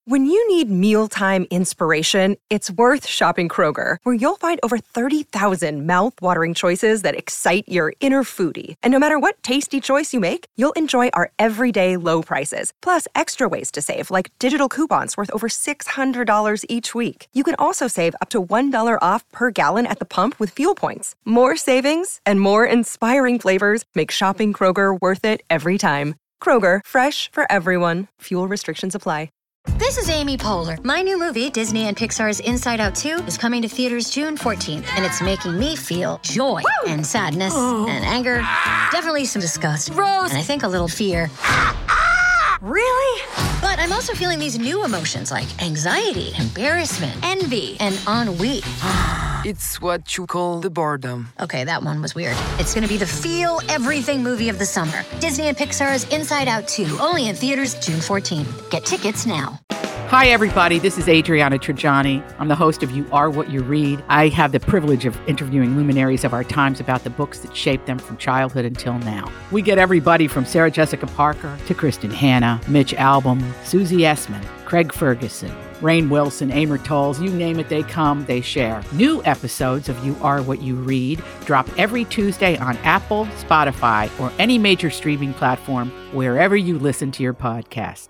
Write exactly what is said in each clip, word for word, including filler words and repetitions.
When you need mealtime inspiration, it's worth shopping Kroger, where you'll find over thirty thousand mouth-watering choices that excite your inner foodie. And no matter what tasty choice you make, you'll enjoy our everyday low prices, plus extra ways to save, like digital coupons worth over six hundred dollars each week. You can also save up to one dollar off per gallon at the pump with fuel points. More savings and more inspiring flavors make shopping Kroger worth it every time. Kroger, fresh for everyone. Fuel restrictions apply. This is Amy Poehler. My new movie, Disney and Pixar's Inside Out two, is coming to theaters June fourteenth, and it's making me feel joy Woo! and sadness oh. and anger, definitely some disgust, Rose, and I think a little fear. Really? But I'm also feeling these new emotions like anxiety, embarrassment, envy, and ennui. It's what you call the boredom. Okay, that one was weird. It's gonna be the feel everything movie of the summer. Disney and Pixar's Inside Out two, only in theaters June fourteenth. Get tickets now. Hi, everybody. This is Adriana Trajani. I'm the host of You Are What You Read. I have the privilege of interviewing luminaries of our times about the books that shaped them from childhood until now. We get everybody from Sarah Jessica Parker to Kristen Hanna, Mitch Albom, Susie Essman, Craig Ferguson, Rainn Wilson, Amor Tolls, you name it, they come, they share. New episodes of You Are What You Read drop every Tuesday on Apple, Spotify, or any major streaming platform wherever you listen to your podcasts.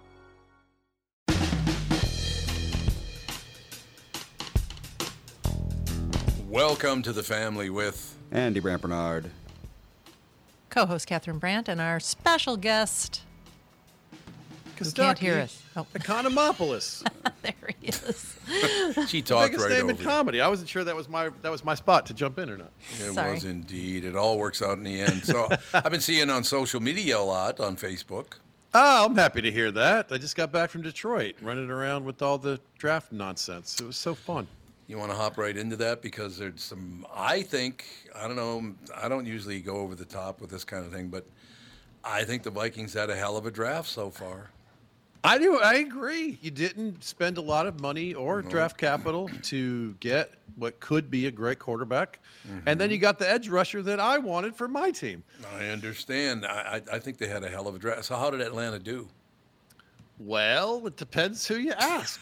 Welcome to the family with Andy Brandt Bernard, co-host Catherine Brandt, and our special guest who can't hear us. Oh. Economopoulos. There he is. She talked biggest right name over in you. comedy. I wasn't sure that was my that was my spot to jump in or not. It Sorry. was indeed. It all works out in the end. So I've been seeing on social media a lot on Facebook. Oh, I'm happy to hear that. I just got back from Detroit, running around with all the draft nonsense. It was so fun. You want to hop right into that because there's some, I think, I don't know, I don't usually go over the top with this kind of thing, but I think the Vikings had a hell of a draft so far. I do. I agree. You didn't spend a lot of money or mm-hmm. draft capital to get what could be a great quarterback. Mm-hmm. And then you got the edge rusher that I wanted for my team. I understand. I, I, I think they had a hell of a draft. So how did Atlanta do? Well, it depends who you ask.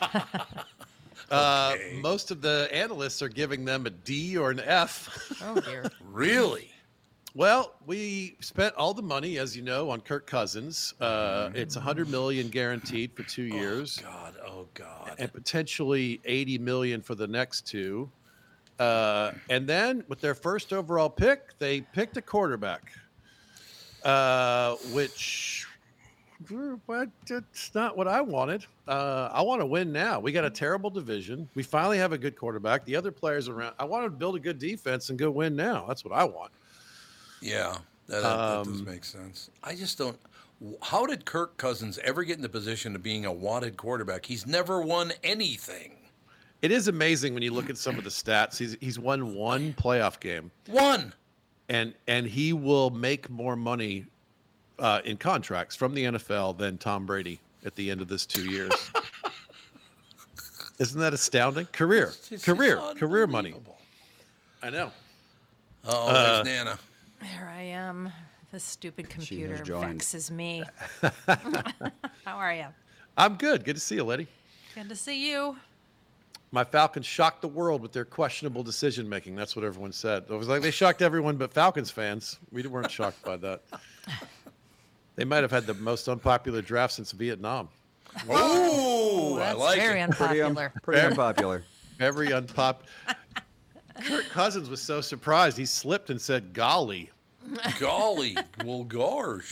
Uh, okay. Most of the analysts are giving them a D or an F. Oh, dear. Really? Well, we spent all the money, as you know, on Kirk Cousins. Uh, it's one hundred million dollars guaranteed for two years. Oh, God. Oh, God. And potentially eighty million dollars for the next two. Uh, and then with their first overall pick, they picked a quarterback, uh, which... But it's not what I wanted. Uh, I want to win now. We got a terrible division. We finally have a good quarterback. The other players around. I want to build a good defense and go win now. That's what I want. Yeah, that, that, Um, that does make sense. I just don't. How did Kirk Cousins ever get in the position of being a wanted quarterback? He's never won anything. It is amazing when you look at some of the stats. He's he's won one playoff game. One. And and he will make more money Uh, in contracts from the N F L than Tom Brady at the end of this two years. Isn't that astounding? Career, It's career, career money. I know. Oh, Uh, there's Nana. There I am. This stupid She has computer joined. vexes me. How are you? I'm good. Good to see you, Letty. Good to see you. My Falcons shocked the world with their questionable decision making. That's what everyone said. It was like they shocked everyone but Falcons fans. We weren't shocked by that. They might have had the most unpopular draft since Vietnam. Oh, I That's like very it. Pretty, um, unpopular. pretty unpopular. Very unpop. Kirk Cousins was so surprised. He slipped and said, golly. Golly, well, gosh.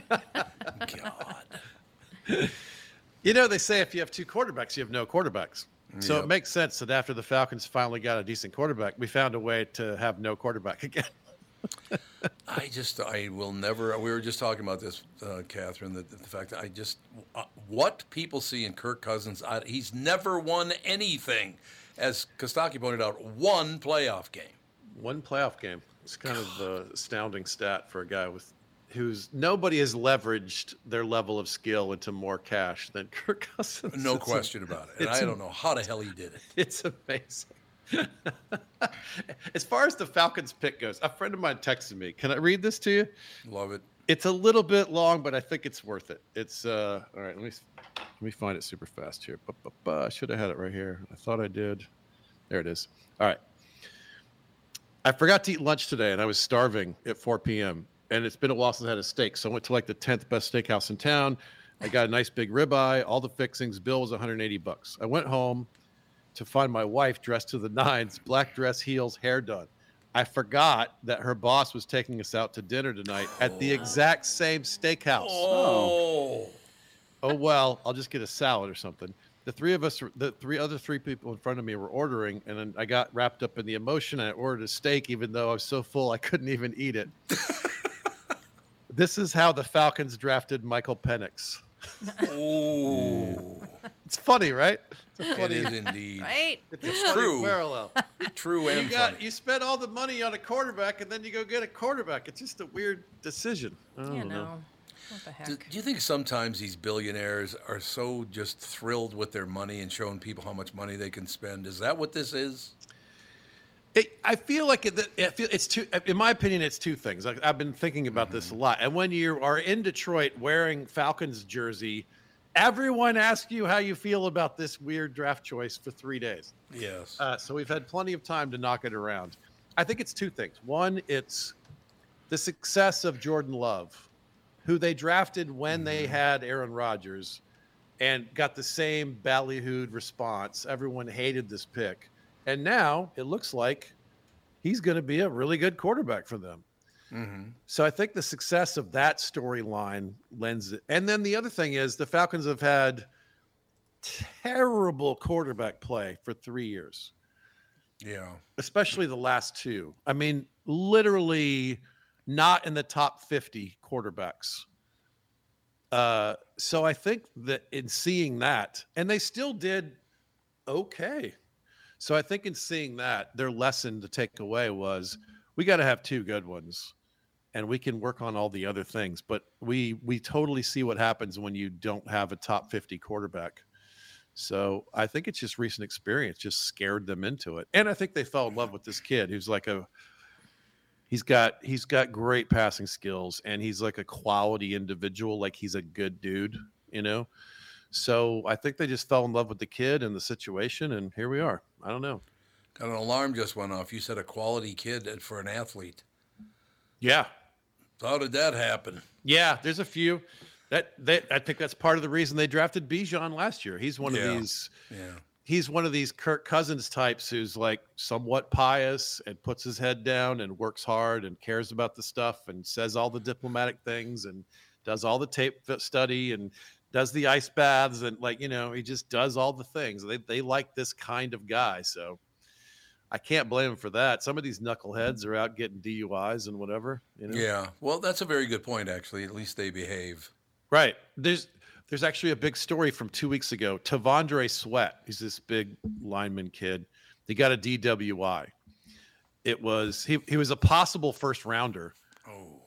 God. You know, they say if you have two quarterbacks, you have no quarterbacks. So Yep. it makes sense that after the Falcons finally got a decent quarterback, we found a way to have no quarterback again. I just, I will never, we were just talking about this, uh, Catherine, the, the fact that I just, uh, what people see in Kirk Cousins, I, he's never won anything. As Kostaki pointed out, one playoff game. One playoff game. It's kind of the astounding stat for a guy with who's nobody has leveraged their level of skill into more cash than Kirk Cousins. No It's question a, about it. And it's I a- don't know how the hell he did it. It's amazing. As far as the Falcons pick goes, a friend of mine texted me. Can I read this to you? Love it. It's a little bit long, but I think it's worth it. It's uh, all right. Let me Let me find it super fast here. I should have had it right here. I thought I did. There it is. All right. I forgot to eat lunch today, and I was starving at four p.m., and it's been a while since I had a steak. So I went to like the tenth best steakhouse in town. I got a nice big ribeye, all the fixings. Bill was one hundred eighty bucks. I went home to find my wife dressed to the nines, black dress, heels, hair done. I forgot that her boss was taking us out to dinner tonight at the exact same steakhouse. Oh. Oh, well, I'll just get a salad or something. The three of us, the three other three people in front of me were ordering, and then I got wrapped up in the emotion. And I ordered a steak, even though I was so full I couldn't even eat it. This is how the Falcons drafted Michael Penix. Oh. It's funny, right? It's a It funny, is indeed. Right? it's a It's funny true. parallel. True and You got funny. you spend all the money on a quarterback, and then you go get a quarterback. It's just a weird decision. I don't You know. know. What the heck? Do, do you think sometimes these billionaires are so just thrilled with their money and showing people how much money they can spend? Is that what this is? It, I feel like it, it feel, it's two. In my opinion, it's two things. Like, I've been thinking about this a lot. And when you are in Detroit wearing Falcons jersey, everyone asks you how you feel about this weird draft choice for three days. Yes. Uh, so we've had plenty of time to knock it around. I think it's two things. One, it's the success of Jordan Love, who they drafted when they had Aaron Rodgers and got the same ballyhooed response. Everyone hated this pick. And now it looks like he's going to be a really good quarterback for them. Mm-hmm. So I think the success of that storyline lends it. And then the other thing is the Falcons have had terrible quarterback play for three years, Yeah. especially the last two. I mean, literally not in the top fifty quarterbacks. Uh, so I think that in seeing that, and they still did okay. So I think in seeing that, their lesson to take away was we got to have two good ones, and we can work on all the other things. But we we totally see what happens when you don't have a top fifty quarterback. So I think it's just recent experience just scared them into it. And I think they fell in love with this kid who's like a he's got he's got great passing skills, and he's like a quality individual, like he's a good dude, you know. So I think they just fell in love with the kid and the situation, and here we are. I don't know. Got an alarm just went off. You said a quality kid for an athlete. Yeah. So how did that happen? Yeah, there's a few. That they, I think that's part of the reason they drafted Bijan last year. He's one Yeah. of these Yeah. he's one of these Kirk Cousins types who's like somewhat pious and puts his head down and works hard and cares about the stuff and says all the diplomatic things and does all the tape study and does the ice baths and, like, you know, he just does all the things. They they like this kind of guy. So I can't blame him for that. Some of these knuckleheads are out getting D U Is and whatever, you know? Yeah. Well, that's a very good point, actually. At least they behave. Right. There's there's actually a big story from two weeks ago. Tavondre Sweat, he's this big lineman kid. He got a D W I. It was he he was a possible first rounder. Oh.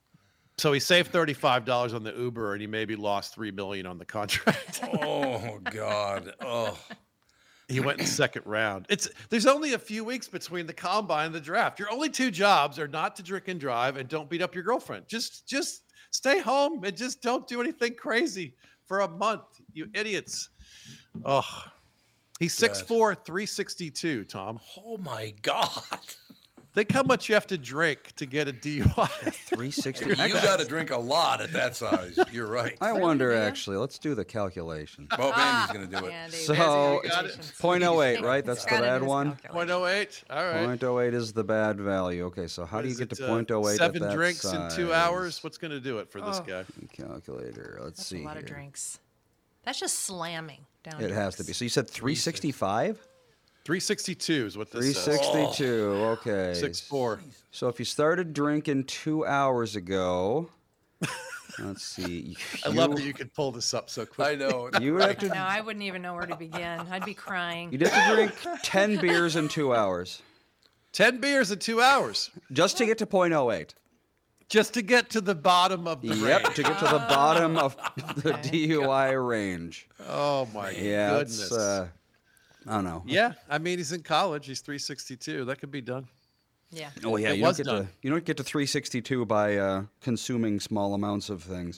So he saved thirty-five dollars on the Uber, and he maybe lost three million dollars on the contract. Oh, God. Oh. He went in second round. It's there's only a few weeks between the combine and the draft. Your only two jobs are not to drink and drive and don't beat up your girlfriend. Just just stay home and just don't do anything crazy for a month, you idiots. Oh, he's six four, three sixty-two, Tom. Oh, my God. Think how much you have to drink to get a D U I. three sixty. You got to drink a lot at that size. You're right. I wonder, actually. Let's do the calculation. Well, Andy's going to do it. Andy, So, there's got your it. calculations. point oh eight, right? That's He's the got it in bad his one? calculation. point oh eight. All right. point oh eight is the bad value. Okay, so how What do you is get it, to uh, point oh eight Seven at that drinks in two size? hours. What's going to do it for this Oh. guy? Calculator. Let's That's see a lot here. of drinks. That's just slamming down. It has to be. So you said three sixty-five? three sixty-two is what this three says. sixty-two. Okay. six four. So if you started drinking two hours ago, let's see. I love that you could pull this up so quick. I know. You would have No, to. I wouldn't even know where to begin. I'd be crying. You'd have to drink ten beers in two hours ten beers in two hours just to get to point oh eight. just to get to the bottom of the Yep, range. to get to the bottom of the Okay. D U I range. Oh my Yeah, goodness. it's, uh, I don't know. Yeah, I mean he's in college. He's three sixty-two. That could be done. Yeah. Oh yeah, It you don't was get done. to you don't get to three sixty-two by uh, consuming small amounts of things.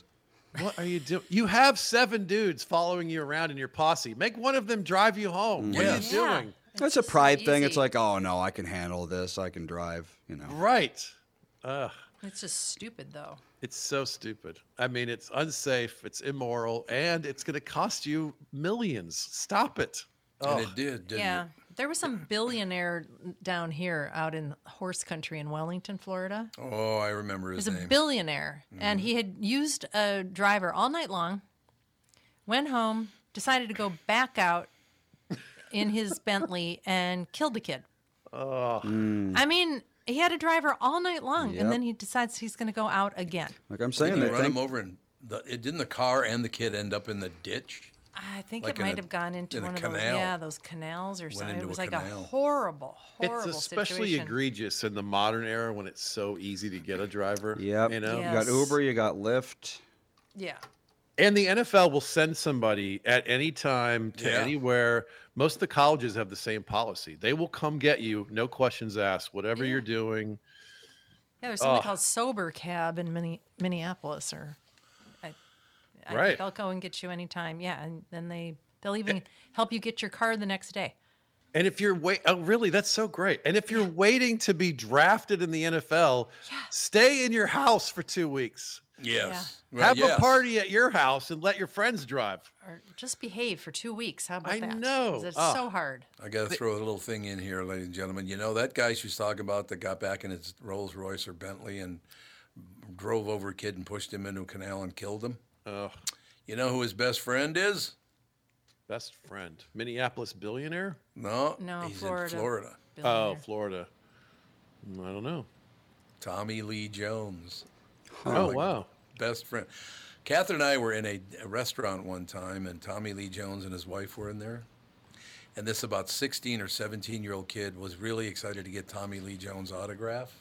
What are you doing? You have seven dudes following you around in your posse. Make one of them drive you home. What Yes. are you Yeah. doing? That's a just so pride thing. It's easy. like, oh no, I can handle this. I can drive. You know. Right. Ugh. It's just stupid, though. It's so stupid. I mean, it's unsafe, it's immoral, and it's going to cost you millions. Stop it. And Oh, it did, didn't Yeah. it? There was some billionaire down here out in horse country in Wellington, Florida. Oh, I remember his He was name. a billionaire, and he had used a driver all night long, went home, decided to go back out in his Bentley and killed the kid. oh. I mean, he had a driver all night long, Yep. and then he decides he's going to go out again. Like I'm saying, Didn't they he run think him over and the, it, didn't the car and the kid end up in the ditch? I think Like it in might a- have gone into in a one of those, canal. yeah, those canals or something. It into was a like canal. a horrible, horrible It's especially situation. egregious in the modern era when it's so easy to get a driver. Yep. You know? Yeah. you got Yes. Uber, you got Lyft. Yeah. And the N F L will send somebody at any time to Yeah. anywhere. Most of the colleges have the same policy. They will come get you, no questions asked, whatever Yeah. you're doing. Yeah, there's something Oh. called Sober Cab in Minne- Minneapolis, or I, I Right. think they'll go and get you anytime. Yeah, and then they they'll even help you get your car the next day. And if you're wait, oh really, that's so great. And if you're waiting to be drafted in the N F L, stay in your house for two weeks. Yes. Well, Have yes. a party at your house and let your friends drive. Or just behave for two weeks. How about I that? 'Cause know. It's Ah. so hard. I got to throw a little thing in here, ladies and gentlemen. You know, that guy she's talking about that got back in his Rolls Royce or Bentley and drove over a kid and pushed him into a canal and killed him? Oh, You know who his best friend is? best friend, Minneapolis billionaire. No, No, he's Florida. in Florida. Oh, Billionaire. Florida. Mm, I don't know. Tommy Lee Jones. Oh Like, wow. Best friend. Catherine and I were in a, a restaurant one time, and Tommy Lee Jones and his wife were in there. And this about sixteen or seventeen year old kid was really excited to get Tommy Lee Jones' autograph.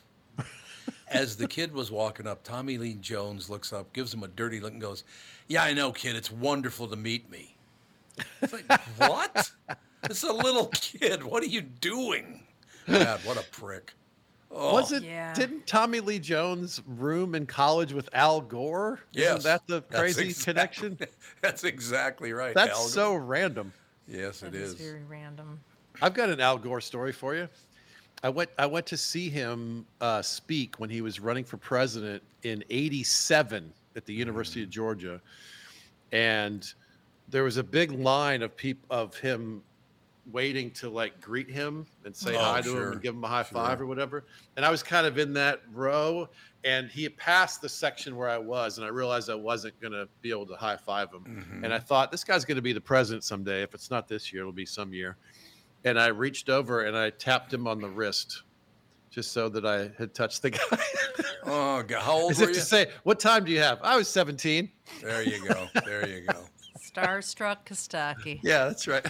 As the kid was walking up, Tommy Lee Jones looks up, gives him a dirty look, and goes, "Yeah, I know, kid. It's wonderful to meet me." It's like, what? It's a little kid. What are you doing? God, what a prick. Oh, Was it? Yeah. Didn't Tommy Lee Jones room in college with Al Gore? yes. Isn't that the That's crazy exact- connection? That's exactly right. That's Al so Gore. random. Yes, it That is is. very random. I've got an Al Gore story for you. I went I went to see him uh, speak when he was running for president in eighty-seven at the University of Georgia, and there was a big line of people of him waiting to like greet him and say Oh, hi to sure, him and give him a high sure. five or whatever. And I was kind of in that row, and he had passed the section where I was, and I realized I wasn't going to be able to high five him. Mm-hmm. And I thought, this guy's going to be the president someday. If it's not this year, it'll be some year. And I reached over and I tapped him on the wrist just so that I had touched the guy. Oh, God. How old As were if you? to say, what time do you have? I was seventeen. There you go. There you go. Starstruck Kostaki. Yeah, that's right.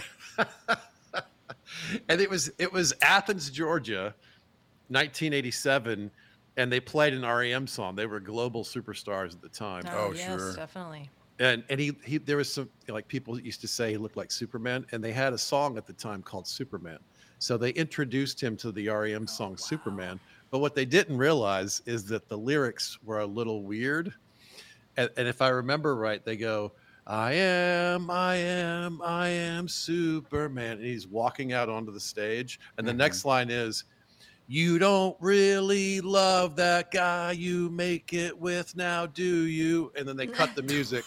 And it was it was Athens, Georgia, nineteen eighty-seven, and they played an R E M song. They were global superstars at the time. Oh, yes, sure. definitely. And and he, he there was some like people used to say he looked like Superman, and they had a song at the time called Superman. So they introduced him to the R E M song Superman. But what they didn't realize is that the lyrics were a little weird. And, and if I remember right, they go, I am, I am, I am Superman. And he's walking out onto the stage. And the next line is, you don't really love that guy you make it with now, do you? And then they cut the music.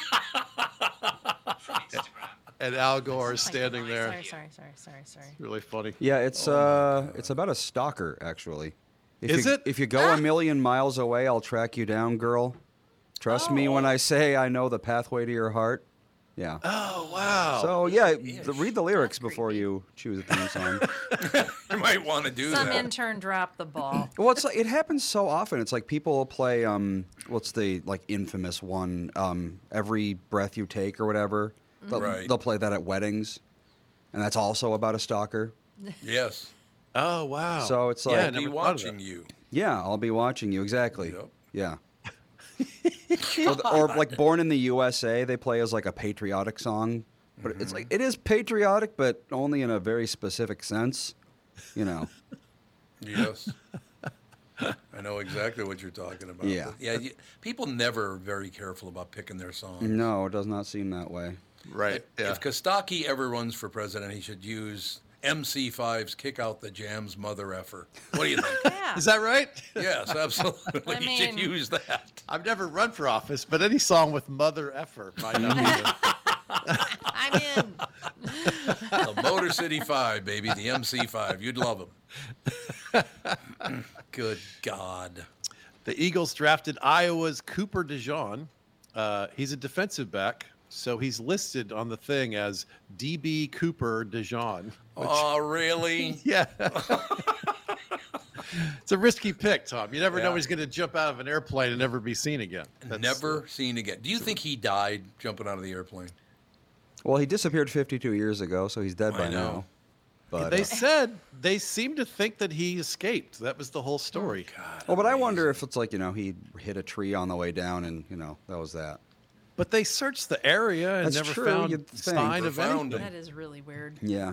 And Al Gore is standing there. Sorry, sorry, sorry, sorry, sorry. Really funny. Yeah, it's uh, it's about a stalker actually. If Is you, it? If you go a million miles away, I'll track you down, girl. Trust me when I say I know the pathway to your heart. Yeah. Oh, wow. So yeah, the, read the lyrics before you choose a theme song. You might want to do Some that. intern dropped the ball. Well, it's like it happens so often. It's like people will play um, what's the like infamous one? Um, Every Breath You Take or whatever. They'll, Right. they'll play that at weddings, and that's also about a stalker. Yes. Oh, wow. So it's Yeah, like- I I'll be never thought of watching that. you. Yeah, I'll be watching you exactly. Yep. Yeah. or, the- or like Born in the U S A, they play as like a patriotic song, but it's like it is patriotic, but only in a very specific sense. You know. Yes. I know exactly what you're talking about. Yeah. But yeah. You, people never are very careful about picking their songs. No, it does not seem that way. Right. If, Yeah. if Kostaki ever runs for president, he should use M C five's "Kick Out the Jams, Mother Effer." What do you think? Yeah. Is that right? Yes, absolutely. I you should mean- use that. I've never run for office, but any song with Mother Effer might not be the- I'm in. The Motor City Five, baby, the M C five. You'd love them. Good God. The Eagles drafted Iowa's Cooper DeJean. Uh, he's a defensive back, so he's listed on the thing as D B Cooper DeJean. Oh, really? Yeah. It's a risky pick, Tom. You never know Yeah. when he's going to jump out of an airplane and never be seen again. That's- Never seen again. Do you think he died jumping out of the airplane? Well, he disappeared fifty-two years ago, so he's dead I by know. now. But They uh, said they seem to think that he escaped. That was the whole story. well, but I wonder if it's like you know he hit a tree on the way down, and you know that was that. But they searched the area and That's never true, found you'd think. sign Never of found anything. him. That is really weird. Yeah.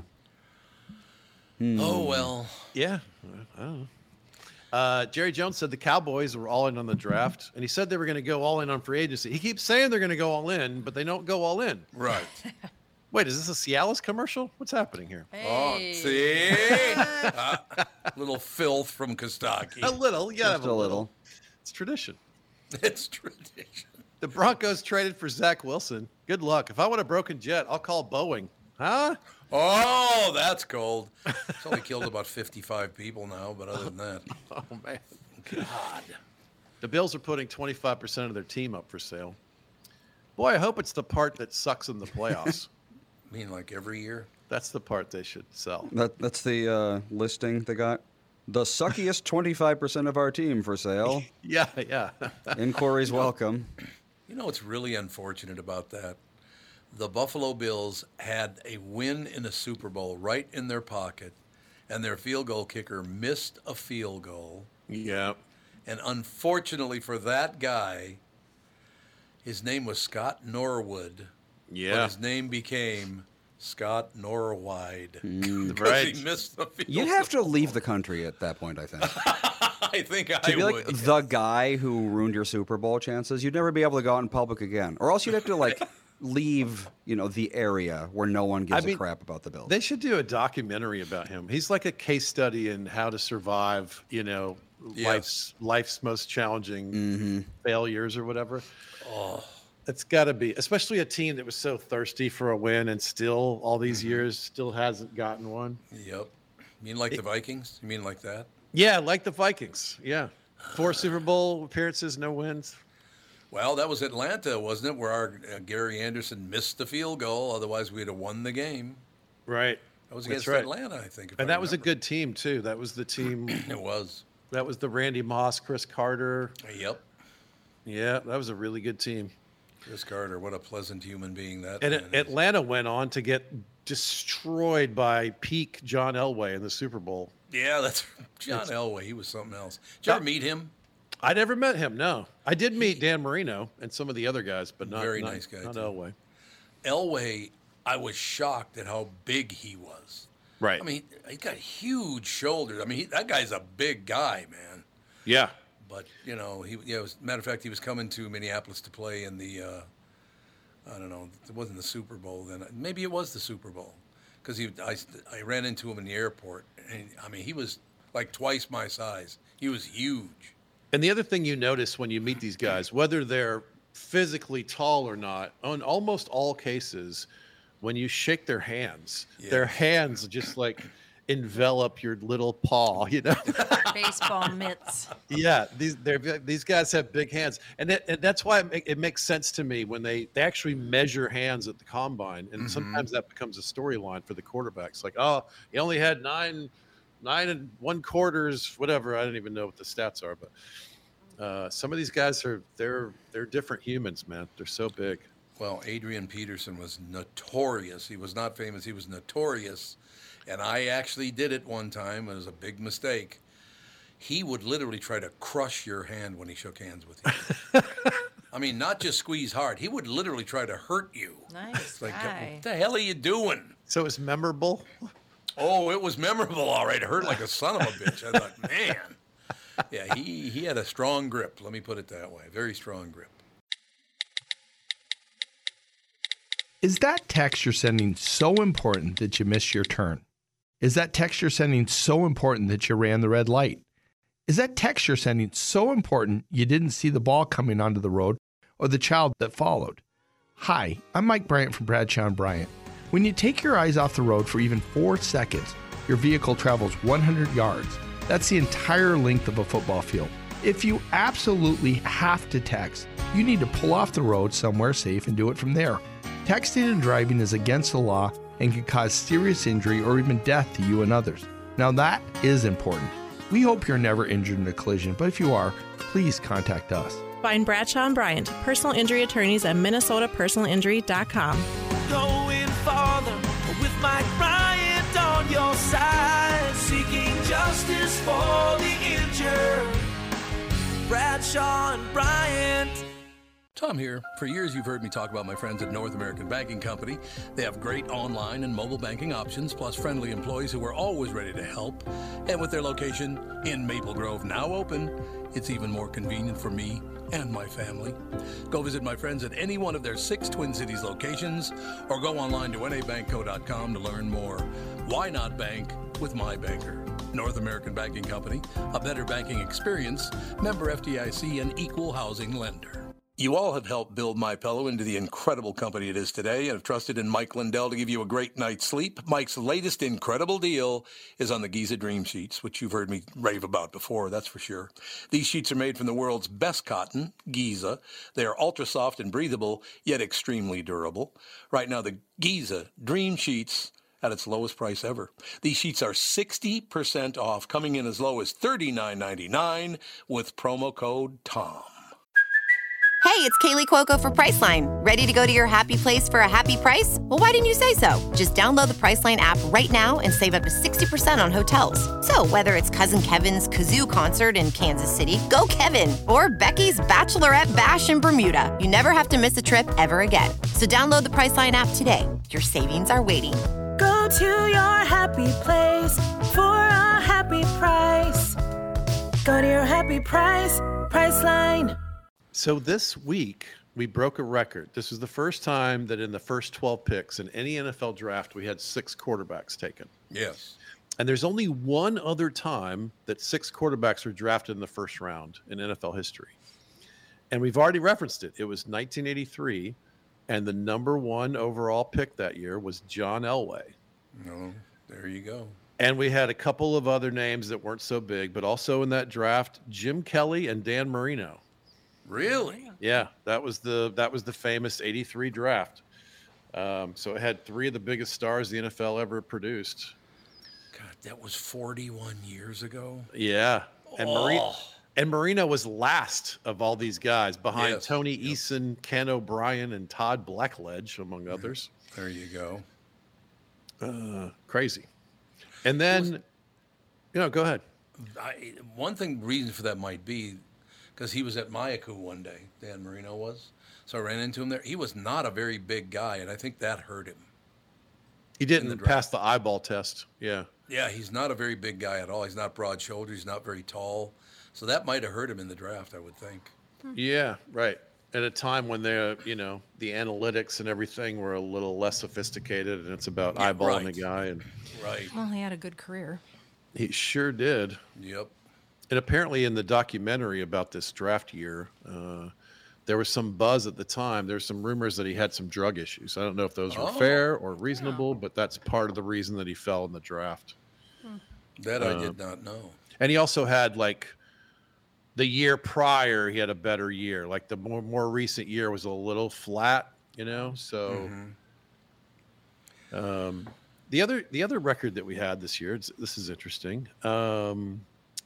Oh, well. Yeah, I don't know. Uh, Jerry Jones said the Cowboys were all in on the draft, and he said they were going to go all in on free agency. He keeps saying they're going to go all in, but they don't go all in. Right. Wait, is this a Cialis commercial? What's happening here? Oh, Hey. see? Uh, little filth from Kostaki. A little, yeah, Just a little. It's tradition. It's tradition. The Broncos traded for Zach Wilson. Good luck. If I want a broken jet, I'll call Boeing. Huh? Oh, that's cold. It's only killed about fifty-five people now, but other than that, Oh, man. God. The Bills are putting twenty-five percent of their team up for sale. Boy, I hope it's the part that sucks in the playoffs. I mean, like every year? That's the part they should sell. That that's the uh, listing they got. The suckiest twenty-five percent of our team for sale. Yeah, yeah. Inquiries welcome. You know what's really unfortunate about that? The Buffalo Bills had a win in a Super Bowl right in their pocket, and their field goal kicker missed a field goal. Yeah. And unfortunately for that guy, his name was Scott Norwood. But Yeah. his name became Scott Norwide. Because right. he missed the field You'd have to leave the country at that point, I think. I think I To be would. like the guy who ruined your Super Bowl chances, you'd never be able to go out in public again. Or else you'd have to like leave, you know, the area where no one gives I mean, a crap about the Bills. They should do a documentary about him. He's like a case study in how to survive, you know, Yes. life's life's most challenging Mm-hmm. failures or whatever. Oh, it's got to be, especially a team that was so thirsty for a win and still all these Mm-hmm. years still hasn't gotten one. Yep. You mean like the Vikings? You mean like that? Yeah, like the Vikings. Yeah, four Super Bowl appearances, no wins. Well, that was Atlanta, wasn't it, where our uh, Gary Anderson missed the field goal. Otherwise, we'd have won the game. Right. That was That's against right. Atlanta, I think. if And I that was a remember. good team too. That was the team. It was. That was the Randy Moss, Chris Carter. Yep. Yeah, that was a really good team. Chris Carter, what a pleasant human being that And man is. Atlanta went on to get destroyed by peak John Elway in the Super Bowl. Yeah, that's John Elway. He was something else. Did you ever meet him? I never met him. No, I did meet Dan Marino and some of the other guys, but not Very not, nice guy, Not too. Elway. Elway, I was shocked at how big he was. Right. I mean, he's got huge shoulders. I mean, he, that guy's a big guy, man. Yeah. But you know, he yeah. As a matter of fact, he was coming to Minneapolis to play in the. Uh, I don't know. It wasn't the Super Bowl then. Maybe it was the Super Bowl, because he. I, I ran into him in the airport, and I mean, he was like twice my size. He was huge. And the other thing you notice when you meet these guys, whether they're physically tall or not, on almost all cases, when you shake their hands, their Yeah. hands just like envelop your little paw, you know? Baseball mitts. Yeah, these they're, these guys have big hands, and, it, and that's why it, make, it makes sense to me when they, they actually measure hands at the combine, and sometimes that becomes a storyline for the quarterbacks. Like, oh, he only had nine, nine and one quarters, whatever. I don't even know what the stats are, but uh, some of these guys are they're they're different humans, man. They're so big. Well, Adrian Peterson was notorious. He was not famous. He was notorious. And I actually did it one time. It was a big mistake. He would literally try to crush your hand when he shook hands with you. I mean, not just squeeze hard. He would literally try to hurt you. Nice It's like, guy. what the hell are you doing? So it's memorable. Oh, it was memorable, all right. It hurt like a son of a bitch. I thought, man. Yeah, he, he had a strong grip. Let me put it that way. Very strong grip. Is that text you're sending so important that you missed your turn? Is that text you're sending so important that you ran the red light? Is that text you're sending so important you didn't see the ball coming onto the road or the child that followed? Hi, I'm Mike Bryant from Bradshaw and Bryant. When you take your eyes off the road for even four seconds, your vehicle travels one hundred yards. That's the entire length of a football field. If you absolutely have to text, you need to pull off the road somewhere safe and do it from there. Texting and driving is against the law and can cause serious injury or even death to you and others. Now that is important. We hope you're never injured in a collision, but if you are, please contact us. Find Bradshaw and Bryant, personal injury attorneys at minnesota personal injury dot com. Going farther with Mike Bryant on your side, seeking justice for the injured. Bradshaw and Bryant. Tom here. For years, you've heard me talk about my friends at North American Banking Company. They have great online and mobile banking options, plus friendly employees who are always ready to help. And with their location in Maple Grove now open, it's even more convenient for me and my family. Go visit my friends at any one of their six Twin Cities locations or go online to N A bank co dot com to learn more. Why not bank with my banker? North American Banking Company, a better banking experience, member F D I C, and equal housing lender. You all have helped build MyPillow into the incredible company it is today and have trusted in Mike Lindell to give you a great night's sleep. Mike's latest incredible deal is on the Giza Dream Sheets, which you've heard me rave about before, that's for sure. These sheets are made from the world's best cotton, Giza. They are ultra soft and breathable, yet extremely durable. Right now, the Giza Dream Sheets at its lowest price ever. These sheets are sixty percent off, coming in as low as thirty-nine ninety-nine with promo code TOM. Hey, it's Kaylee Cuoco for Priceline. Ready to go to your happy place for a happy price? Well, why didn't you say so? Just download the Priceline app right now and save up to sixty percent on hotels. So whether it's Cousin Kevin's Kazoo Concert in Kansas City, go Kevin, or Becky's Bachelorette Bash in Bermuda, you never have to miss a trip ever again. So download the Priceline app today. Your savings are waiting. Go to your happy place for a happy price. Go to your happy price, Priceline. So this week, we broke a record. This was the first time that in the first twelve picks in any N F L draft, we had six quarterbacks taken. Yes. And there's only one other time that six quarterbacks were drafted in the first round in N F L history. And we've already referenced it. It was nineteen eighty-three, and the number one overall pick that year was John Elway. No, there you go. And we had a couple of other names that weren't so big, but also in that draft, Jim Kelly and Dan Marino. Really? Yeah, that was the that was the famous eighty-three draft. Um, so it had three of the biggest stars the N F L ever produced. God, that was forty-one years ago. Yeah, and oh. Marino and Marino was last of all these guys, behind Yes. Tony Yep. Eason, Ken O'Brien, and Todd Blackledge, among others. There you go. Uh, crazy. And then, you know, go ahead. I, one thing, reason for that might be because he was at Mayaku one day, Dan Marino was. So I ran into him there. He was not a very big guy, and I think that hurt him. He didn't pass the eyeball test. Yeah. Yeah, he's not a very big guy at all. He's not broad-shouldered. He's not very tall. So that might have hurt him in the draft, I would think. Yeah, right. At a time when they're, you know, the analytics and everything were a little less sophisticated, and it's about Yeah, eyeballing right. a guy. And Right. Well, he had a good career. he sure did. Yep. And apparently in the documentary about this draft year, uh, there was some buzz at the time. There's some rumors that he had some drug issues. I don't know if those were Oh. fair or reasonable, but that's part of the reason that he fell in the draft. That I Uh, did not know. And he also had, like, the year prior, he had a better year. Like the more, more recent year was a little flat, you know? So um, the other the other record that we had this year, it's, this is interesting. Um,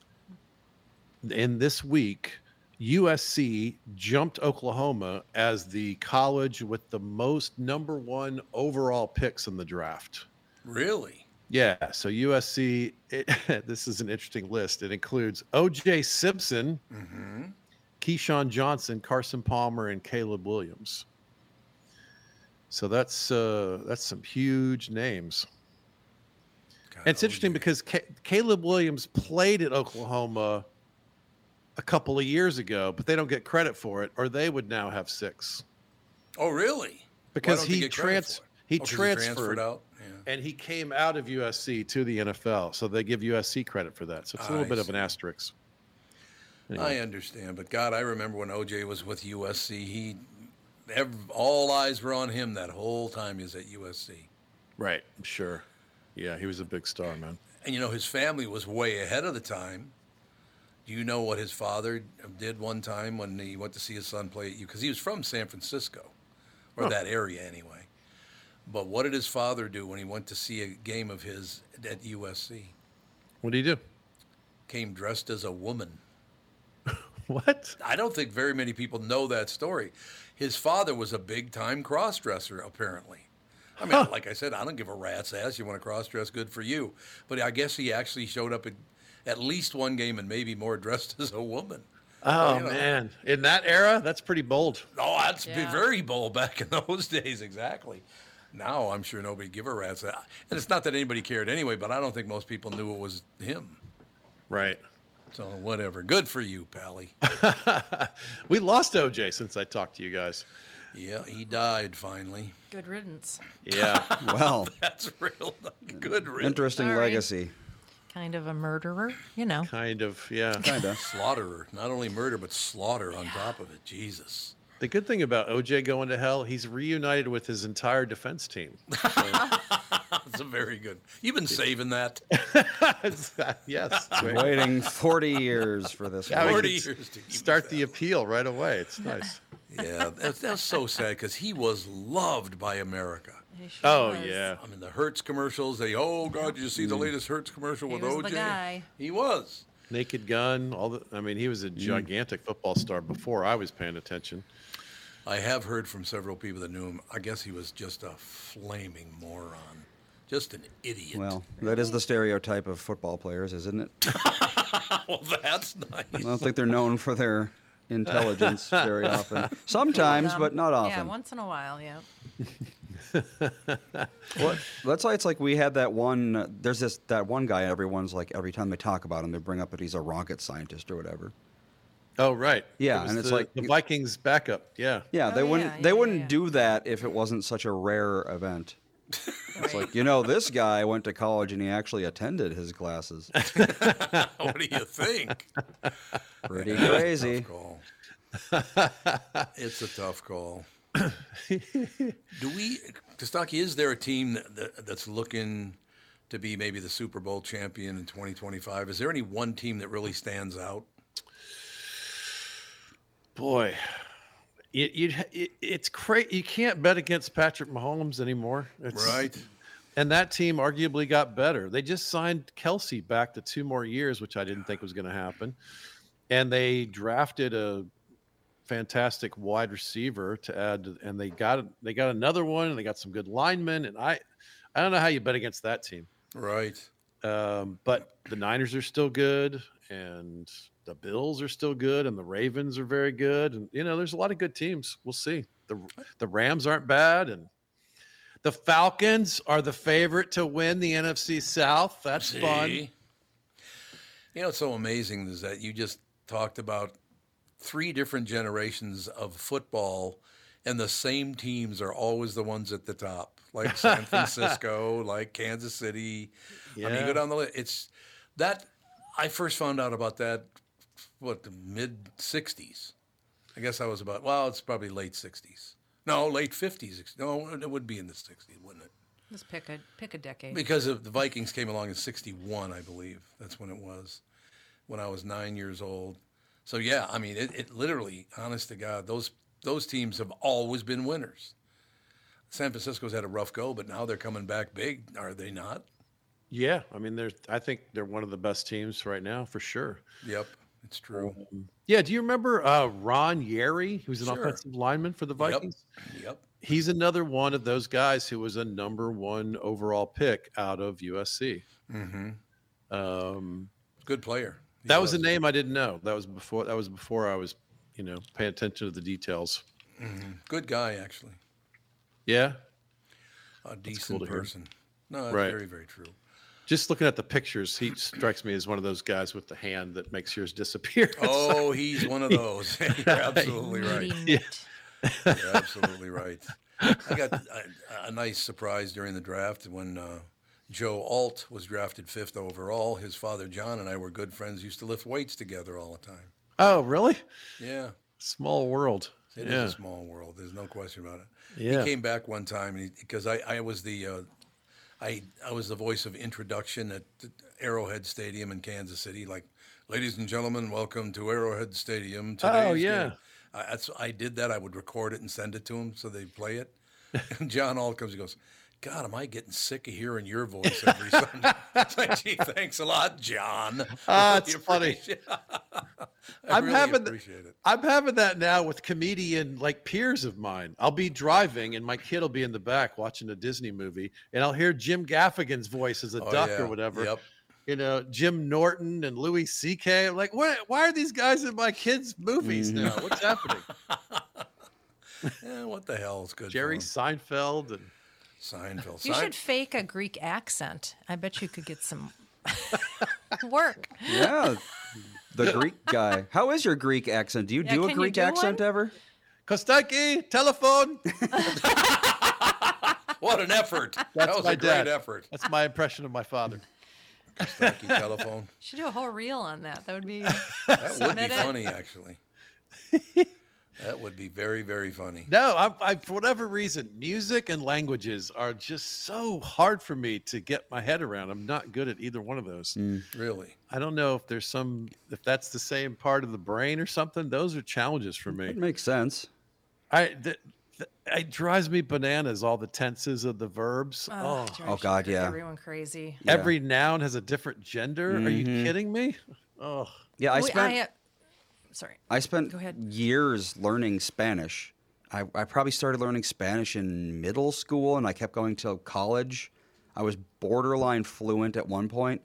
in this week, U S C jumped Oklahoma as the college with the most number one overall picks in the draft. Really? Yeah, so U S C, it, this is an interesting list. It includes O J Simpson, Mm-hmm. Keyshawn Johnson, Carson Palmer, and Caleb Williams. So that's uh, that's some huge names. God, And it's interesting because Ca- Caleb Williams played at Oklahoma a couple of years ago, but they don't get credit for it, or they would now have six. Oh, really? Because Why don't they he get credit trans for it? he Oh, 'cause he transferred, transferred out? Yeah. and he came out of U S C to the N F L, so they give U S C credit for that. So it's a little I bit of see. an asterisk. I understand, but God, I remember when O J was with U S C. He, ev all eyes were on him that whole time he was at U S C. Right. Sure. Yeah, he was a big star, man. And you know, his family was way ahead of the time. Do you know what his father did one time when he went to see his son play at U? Because he was from San Francisco, or Huh. that area anyway. But what did his father do when he went to see a game of his at U S C? What did he do? Came dressed as a woman. What? I don't think very many people know that story. His father was a big-time cross-dresser, apparently. I mean, Huh. like I said, I don't give a rat's ass. You want to cross-dress, good for you. But I guess he actually showed up at at least one game and maybe more dressed as a woman. Oh, Well, you know. man. In that era, that's pretty bold. Oh, that's be Yeah. very bold back in those days, exactly. Now, I'm sure nobody give a rat's ass. And it's not that anybody cared anyway, but I don't think most people knew it was him. Right. So whatever. Good for you, Pally. We lost O J since I talked to you guys. Yeah, he died finally. Good riddance. Yeah. Well, That's real good riddance. interesting Sorry. legacy. Kind of a murderer, you know. Kind of, yeah. Kind of. Slaughterer. Not only murder, but slaughter on top of it. Jesus. The good thing about O J going to hell, he's reunited with his entire defense team. That's a very good. You've been saving that. Yes. Waiting forty years for this. Yeah, we one. forty could years to keep Start the appeal right away. It's nice. Yeah, that's, that's so sad because he was loved by America. He sure Oh, was. yeah. I mean, the Hertz commercials, they, oh, God, did you see the latest Hertz commercial He with was O J? the guy. He was. Naked Gun, all the I mean, he was a gigantic football star before I was paying attention. I have heard from several people that knew him. I guess he was just a flaming moron. Just an idiot. Well, that is the stereotype of football players, isn't it? well, that's nice. I don't think they're known for their intelligence very often. Sometimes, Um, but not Yeah, often. once in a while, yeah. Well, that's why it's like we had that one. Uh, there's this that one guy. Everyone's like every time they talk about him, they bring up that he's a rocket scientist or whatever. Oh, right. Yeah, It was and it's the- like- the Vikings backup. Yeah. Yeah, Oh, they yeah, wouldn't. yeah, they yeah, wouldn't yeah. do that if it wasn't such a rare event. It's like, you know, this guy went to college and he actually attended his classes. What do you think? Pretty Yeah, crazy. It's a tough call. It's a tough call. Do we, Kostaki, is there a team that, that, that's looking to be maybe the Super Bowl champion in twenty twenty-five? Is there any one team that really stands out? Boy, it, it, it, it's crazy. You can't bet against Patrick Mahomes anymore. It's, Right. And that team arguably got better. They just signed Kelsey back to two more years, which I didn't think was going to happen. And they drafted a fantastic wide receiver to add, to, and they got they got another one, and they got some good linemen. And I, I don't know how you bet against that team. Right. Um, but the Niners are still good, and the Bills are still good, and the Ravens are very good. And you know, there's a lot of good teams. We'll see. the The Rams aren't bad, and the Falcons are the favorite to win the N F C South. That's See? fun. You know, what's so amazing is that you just talked about three different generations of football, and the same teams are always the ones at the top, like San Francisco, like Kansas City. I mean, you Yeah. go down the list. It's that I first found out about that, what, the mid sixties. I guess I was about, well, it's probably late sixties. No, late fifties. No, it would be in the sixties, wouldn't it? Just pick a pick a decade. Because of the Vikings came along in sixty-one, I believe. That's when it was, when I was nine years old. So, yeah, I mean, it, it literally, honest to God, those those teams have always been winners. San Francisco's had a rough go, but now they're coming back big, are they not? Yeah, I mean, they're. I think they're one of the best teams right now for sure. Yep, it's true. Yeah, do you remember uh, Ron Yeri? He was an Sure. offensive lineman for the Yep. Vikings. Yep. He's another one of those guys who was a number one overall pick out of U S C. Mm-hmm. Um, Good player. He that was a name I didn't know. That was before. That was before I was, you know, paying attention to the details. Mm-hmm. Good guy, actually. Yeah, A cool decent to hear. person. No, that's Right. very, very true. Just looking at the pictures, he strikes me as one of those guys with the hand that makes yours disappear. Oh, he's one of those. You're absolutely right. Yeah. You're absolutely right. I got a, a nice surprise during the draft when uh, Joe Alt was drafted fifth overall. His father, John, and I were good friends, used to lift weights together all the time. Oh, really? Yeah. Small world. It yeah. is a small world. There's no question about it. Yeah. He came back one time because I, I was the uh, I I was the voice of introduction at Arrowhead Stadium in Kansas City. Like, ladies and gentlemen, welcome to Arrowhead Stadium. Today's Oh, yeah. game. I, that's I did that. I would record it and send it to him so they'd play it. And John Alt comes and goes, God, am I getting sick of hearing your voice every Sunday? It's like, gee, thanks a lot, John. Ah, Really it's funny. appreciate- I I'm really having appreciate it. I'm having that now with comedian like peers of mine. I'll be driving and my kid will be in the back watching a Disney movie, and I'll hear Jim Gaffigan's voice as a Oh, duck yeah. or whatever. Yep. You know, Jim Norton and Louis C K. I'm like, what? Why are these guys in my kids' movies Mm-hmm. now? What's happening? Yeah, what the hell is good? Jerry for him? Seinfeld and Seinfeld. You Sein- should fake a Greek accent. I bet you could get some work. Yeah, the Greek guy. How is your Greek accent? Do you Yeah, do a can you Greek do accent one? ever? Kostaki, telephone. What an effort! That's that was my a great dad. effort. That's my impression of my father. Thank you, telephone. Should do a whole reel on that. That would be. That would be Submit it. funny, actually. That would be very, very funny. No, I, I, for whatever reason, music and languages are just so hard for me to get my head around. I'm not good at either one of those. Really? I don't know if there's some, if that's the same part of the brain or something. Those are challenges for me. It makes sense. I, th- th- it drives me bananas, all the tenses of the verbs. Oh, Oh, drives Oh, God, yeah. Everyone crazy. Yeah. every noun has a different gender. Are you Mhm. kidding me? Oh, Yeah, I We- spent I, uh, sorry. I spent Go ahead. years learning Spanish. I, I probably started learning Spanish in middle school, and I kept going till college. I was borderline fluent at one point.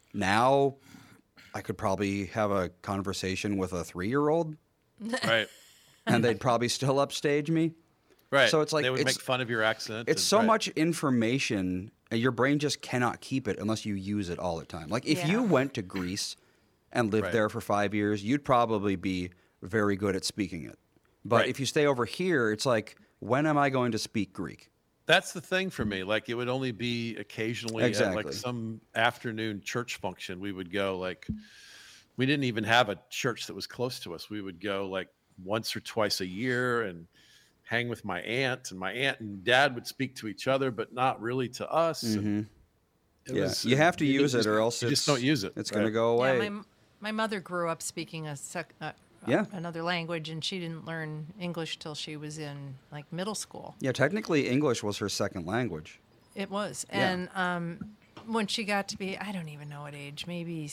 Now, I could probably have a conversation with a three-year-old, right, and they'd probably still upstage me. right. So it's like they would it's- make fun of your accent. It's and- so right. much information, and your brain just cannot keep it unless you use it all the time. Like if you Yeah. went to Greece and lived Right. there for five years, you'd probably be very good at speaking it. But Right. if you stay over here, it's like, when am I going to speak Greek? That's the thing for me. Like it would only be occasionally at Exactly. like some afternoon church function. We would go like, we didn't even have a church that was close to us. We would go like once or twice a year and hang with my aunt, and my aunt and dad would speak to each other, but not really to us. And it Yeah, was- you have to you use it, just- or else you it's, just don't use it. It's going to Right. go away. Yeah, my my mother grew up speaking a sec, uh, Yeah. another language, and she didn't learn English till she was in like middle school. Yeah, technically English was her second language. It was, Yeah. and um, when she got to be, I don't even know what age, maybe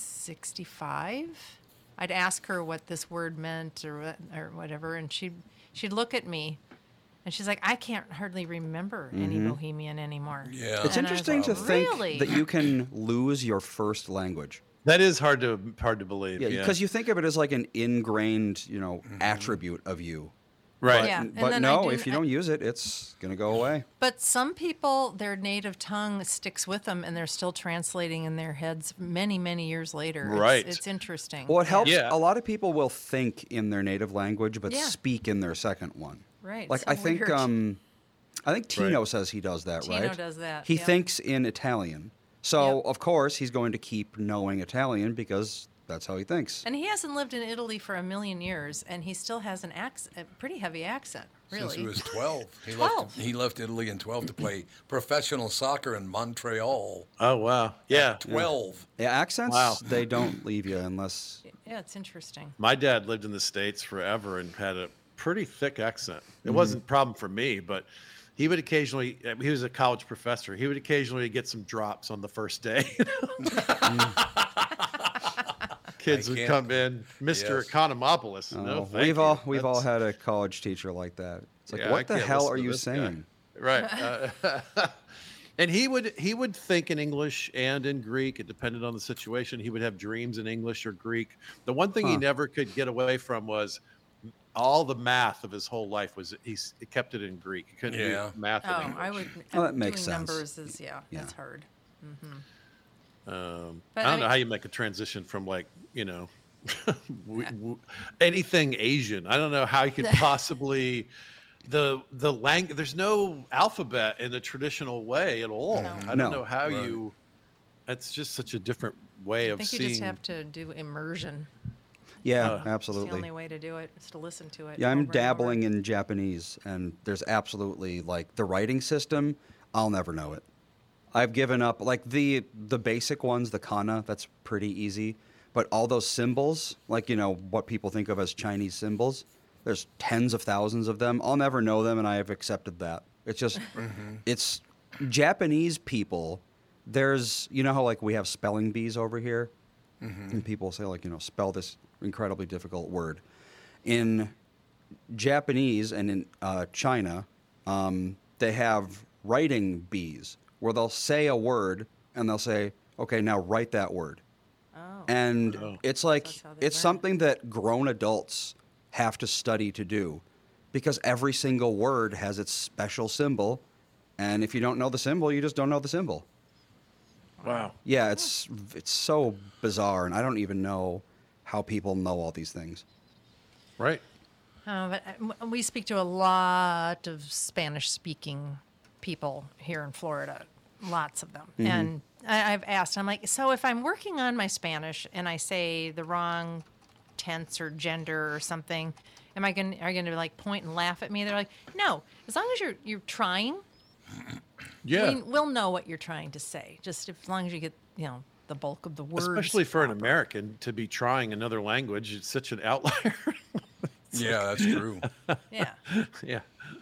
sixty-five, I'd ask her what this word meant or what, or whatever, and she'd she'd look at me, and she's like, I can't hardly remember any Mhm. Bohemian anymore. Yeah. It's And I was interesting to like, think really? that you can lose your first language. That is hard to hard to believe. Yeah, Yeah, because you think of it as like an ingrained, you know, Mm-hmm. attribute of you. right. But, Yeah, and but then I no, do- if you don't use it, it's going to go away. But some people, their native tongue sticks with them, and they're still translating in their heads many, many years later. It's- Right. It's, interesting. Well, it helps. Yeah. A lot of people will think in their native language, but Yeah. speak in their second one. Right. Like so I think, weird. um, I think Tino says he does that, Tino right? does that, He yep. thinks in Italian, so Yep. of course he's going to keep knowing Italian because that's how he thinks. And he hasn't lived in Italy for a million years, and he still has an accent, a pretty heavy accent, really. Since he was twelve. He twelve. left he left Italy in twelve to play professional soccer in Montreal. Oh wow. Yeah. twelve. Yeah, accents Wow. they don't leave you unless. Yeah, it's interesting. My dad lived in the States forever and had a pretty thick accent. It Mm-hmm. wasn't a problem for me, but he would occasionally, he was a college professor. He would occasionally get some drops on the first day. Kids I would can't- come in, Mister Yes. Economopoulos. Oh, No, thank we've you. all we've all That's- had a college teacher like that. It's like, Yeah, I what the can't hell listen are to you this guy. saying? Right. Uh, and he would he would think in English and in Greek. It depended on the situation. He would have dreams in English or Greek. The one thing he Huh. never could get away from was all the math of his whole life was he, s- he kept it in Greek. He couldn't Yeah. do math in Oh, English. I would. Oh, that makes doing sense. Numbers is yeah, Yeah. that's hard. hmm Um, But I don't I know mean- how you make a transition from like, you know, w- w- anything Asian. I don't know how you could possibly the the language. There's no alphabet in the traditional way at all. I don't No. know how Right. you. That's just such a different way I of think you seeing. just have to do immersion. Yeah, Uh, It's the absolutely. only way to do it is to listen to it. Yeah, I'm over and over. dabbling in Japanese, and there's absolutely like the writing system. I'll never know it. I've given up like the the basic ones, the kana. That's pretty easy, but all those symbols, like you know what people think of as Chinese symbols, there's tens of thousands of them. I'll never know them, and I have accepted that. It's just, it's Japanese people. There's you know how like we have spelling bees over here, and people say like you know spell this incredibly difficult word. In Japanese and in uh, China, um, they have writing bees where they'll say a word and they'll say, okay, now write that word. Oh. And Oh. it's like, That's how they it's learn. something that grown adults have to study to do because every single word has its special symbol. And if you don't know the symbol, you just don't know the symbol. Wow. Yeah, it's it's so bizarre, and I don't even know how people know all these things. Right. Uh, but uh, we speak to a lot of Spanish-speaking people here in Florida, lots of them. Mm-hmm. And I, I've asked, I'm like, so if I'm working on my Spanish and I say the wrong tense or gender or something, am I going are you going to like point and laugh at me? They're like, no, as long as you're you're trying, Yeah. we, we'll know what you're trying to say. Just if, as long as you get, you know, the bulk of the words. Especially for an proper. American to be trying another language, it's such an outlier. Yeah, that's true. Yeah. yeah.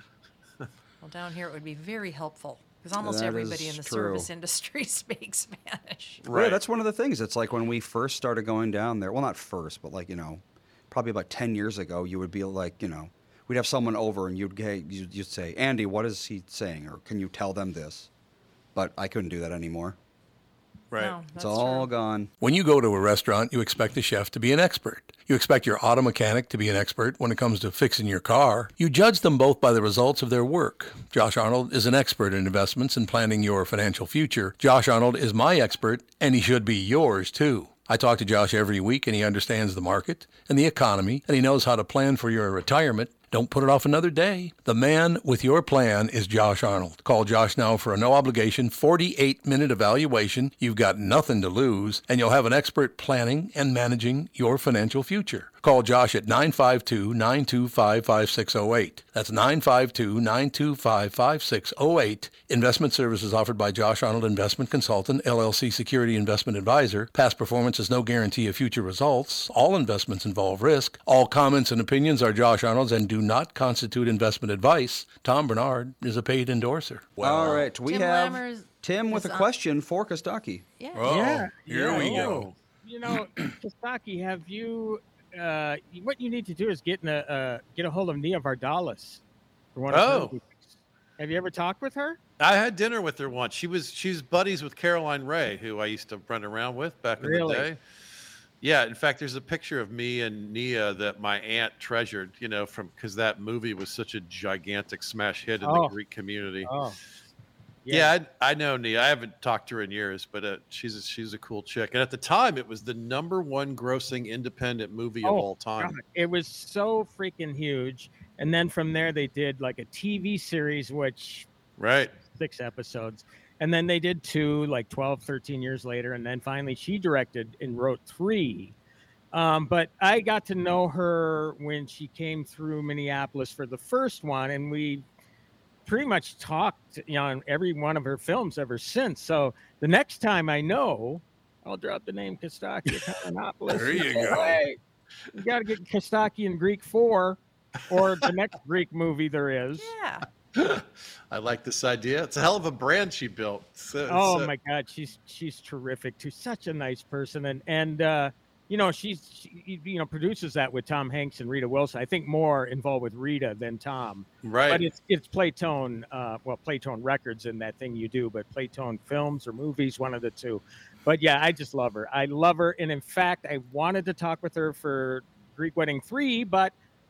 Well, down here it would be very helpful because almost That everybody is in the true. service industry speaks Spanish. Yeah, that's one of the things. It's like when we first started going down there. Well, not first, but like you know, probably about ten years ago, you would be like, you know, we'd have someone over and you'd hey, you'd, you'd say, Andy, what is he saying, or can you tell them this? But I couldn't do that anymore. Right. No, It's that's all true. gone. When you go to a restaurant, you expect the chef to be an expert. You expect your auto mechanic to be an expert when it comes to fixing your car. You judge them both by the results of their work. Josh Arnold is an expert in investments and planning your financial future. Josh Arnold is my expert, and he should be yours too. I talk to Josh every week, and he understands the market and the economy, and he knows how to plan for your retirement. Don't put it off another day. The man with your plan is Josh Arnold. Call Josh now for a no-obligation forty-eight minute evaluation. You've got nothing to lose, and you'll have an expert planning and managing your financial future. Call Josh at nine five two, nine two five, five six zero eight. That's nine five two, nine two five, five six zero eight. Investment services offered by Josh Arnold Investment Consultant, L L C Security Investment Advisor. Past performance is no guarantee of future results. All investments involve risk. All comments and opinions are Josh Arnold's and do not constitute investment advice. Tom Bernard is a paid endorser. All right, we Tim have Lammers Tim with is a on- question for Kostaki. Yeah. Oh, Yeah, here yeah. we go. You know, Kostaki, have you? Uh, what you need to do is get in a uh, get a hold of Nia Vardalos for one of Oh. her movies. Have you ever talked with her? I had dinner with her once. She was she's buddies with Caroline Ray, who I used to run around with back in Really? the day. Yeah, in fact, there's a picture of me and Nia that my aunt treasured, you know, from because that movie was such a gigantic smash hit in Oh. the Greek community. Oh, Yeah, I, I know Nia. I haven't talked to her in years, but uh, she's a, she's a cool chick. And at the time, it was the number one grossing independent movie of Oh, all time. God, it was so freaking huge. And then from there, they did like a T V series, which Right. six episodes. And then they did two, like twelve, thirteen years later. And then finally she directed and wrote three. Um, but I got to know her when she came through Minneapolis for the first one. And we pretty much talked, you know, on every one of her films ever since. So the next time I know, I'll drop the name Kostaki at Minneapolis. There you go. Hey, you got to get Kostaki in Greek four or the next Greek movie there is. Yeah. I like this idea. It's a hell of a brand she built. So, Oh so- my God, she's she's terrific too. Such a nice person, and and uh, you know she's she, you know produces that with Tom Hanks and Rita Wilson. I think more involved with Rita than Tom. Right. But it's it's Playtone, uh, well Playtone Records in that thing you do, but Playtone Films or movies, one of the two. But yeah, I just love her. I love her, and in fact, I wanted to talk with her for Greek Wedding three, but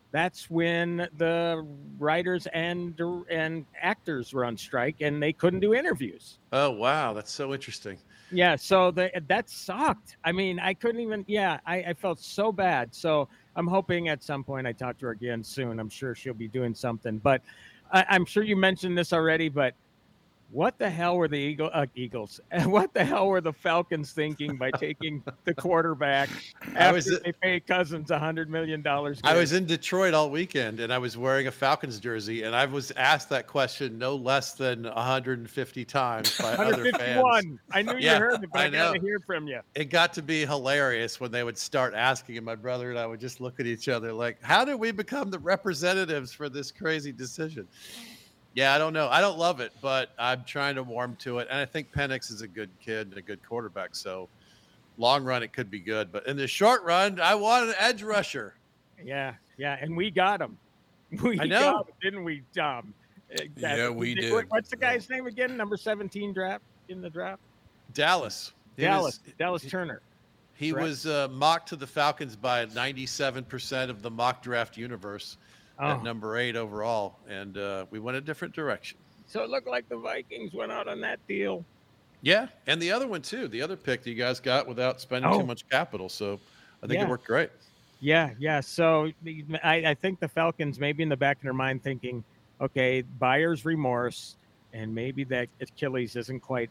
that's when the writers and and actors were on strike, and they couldn't do interviews. Oh wow, that's so interesting. Yeah, so the, that sucked. I mean, I couldn't even. Yeah, I, I felt so bad. So I'm hoping at some point I talk to her again soon. I'm sure she'll be doing something. But I, I'm sure you mentioned this already. But what the hell were the Eagle, uh, Eagles? What the hell were the Falcons thinking by taking the quarterback I after was- they paid Cousins a hundred million dollars? I was in Detroit all weekend, and I was wearing a Falcons jersey, and I was asked that question no less than one hundred fifty times by other fans. one fifty-one. I knew Yeah, you heard it, but I, I know. gotta hear from you. It got to be hilarious when they would start asking, and my brother and I would just look at each other like, how did we become the representatives for this crazy decision? Yeah, I don't know. I don't love it, but I'm trying to warm to it. And I think Penix is a good kid and a good quarterback. So long run, it could be good. But in the short run, I want an edge rusher. Yeah, yeah, and we got him. We I know. got him, didn't we, Tom? Uh, that- Yeah, we did. what- What's the guy's name again? Number seventeen draft in the draft? Dallas. He Dallas. was- Dallas Turner. He Correct. was uh, mocked to the Falcons by ninety-seven percent of the mock draft universe Oh. at number eight overall. And uh, we went a different direction. So it looked like the Vikings went out on that deal. Yeah. And the other one, too. The other pick that you guys got without spending Oh. too much capital. So I think Yeah. it worked great. Yeah, yeah. So the- I, I think the Falcons maybe in the back of their mind thinking, okay, buyer's remorse, and maybe that Achilles isn't quite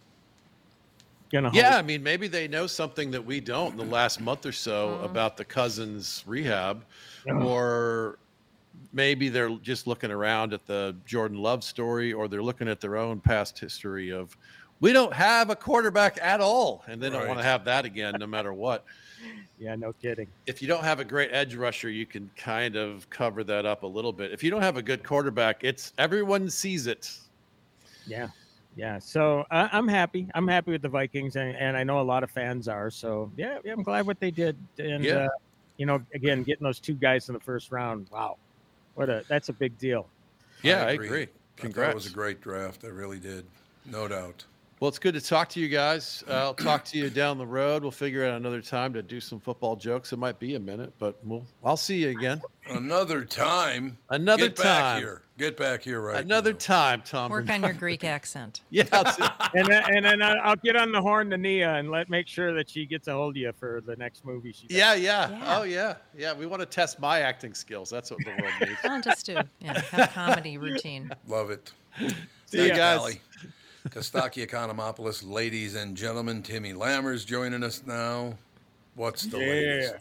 gonna. Yeah, I hold. mean, maybe they know something that we don't in the last month or so about the Cousins rehab, Ugh. or maybe they're just looking around at the Jordan Love story, or they're looking at their own past history of, we don't have a quarterback at all, and they don't Right. want to have that again, no matter what. Yeah, no kidding. If you don't have a great edge rusher, you can kind of cover that up a little bit. If you don't have a good quarterback, it's everyone sees it. Yeah, yeah. So uh, I'm happy. I'm happy with the Vikings, and, and I know a lot of fans are. So yeah, yeah I'm glad what they did. And Yeah. uh, you know, again, getting those two guys in the first round. Wow, what a that's a big deal. Yeah, I agree. agree. I thought it Congrats. was a great draft. I really did. No doubt. Well, it's good to talk to you guys. Uh, I'll talk to you down the road. We'll figure out another time to do some football jokes. It might be a minute, but we'll, I'll see you again. Another time. Another Get back time. here. Get back here right Another now. time, Tom. Work on your Greek accent. Yeah, I'll see- And then, and then I- I'll get on the horn to Nia and let make sure that she gets a hold of you for the next movie she does. yeah, yeah, Yeah. Oh, yeah. Yeah, we want to test my acting skills. That's what the world needs. I'll just do yeah, have comedy routine. Love it. See you guys. Callie. Kostaki Economopoulos, ladies and gentlemen. Timmy Lammers joining us now. What's the Yeah. latest?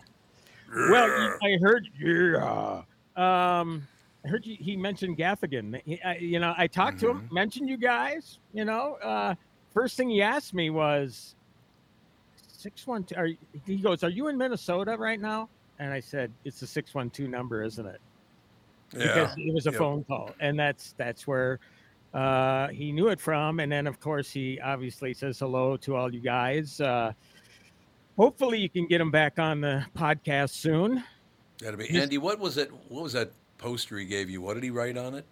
Well, I heard yeah. Um, I heard you, he mentioned Gaffigan. He, I, you know, I talked to him, mentioned you guys. You know, uh, first thing he asked me was six one two. Are he goes? Are you in Minnesota right now? And I said, it's the six one two number, isn't it? Because it was a Yep. phone call, and that's that's where uh, he knew it from. And then, of course, he obviously says hello to all you guys. Uh, hopefully, you can get him back on the podcast soon. That'd be He's- Andy. What was it? What was that poster he gave you? What did he write on it?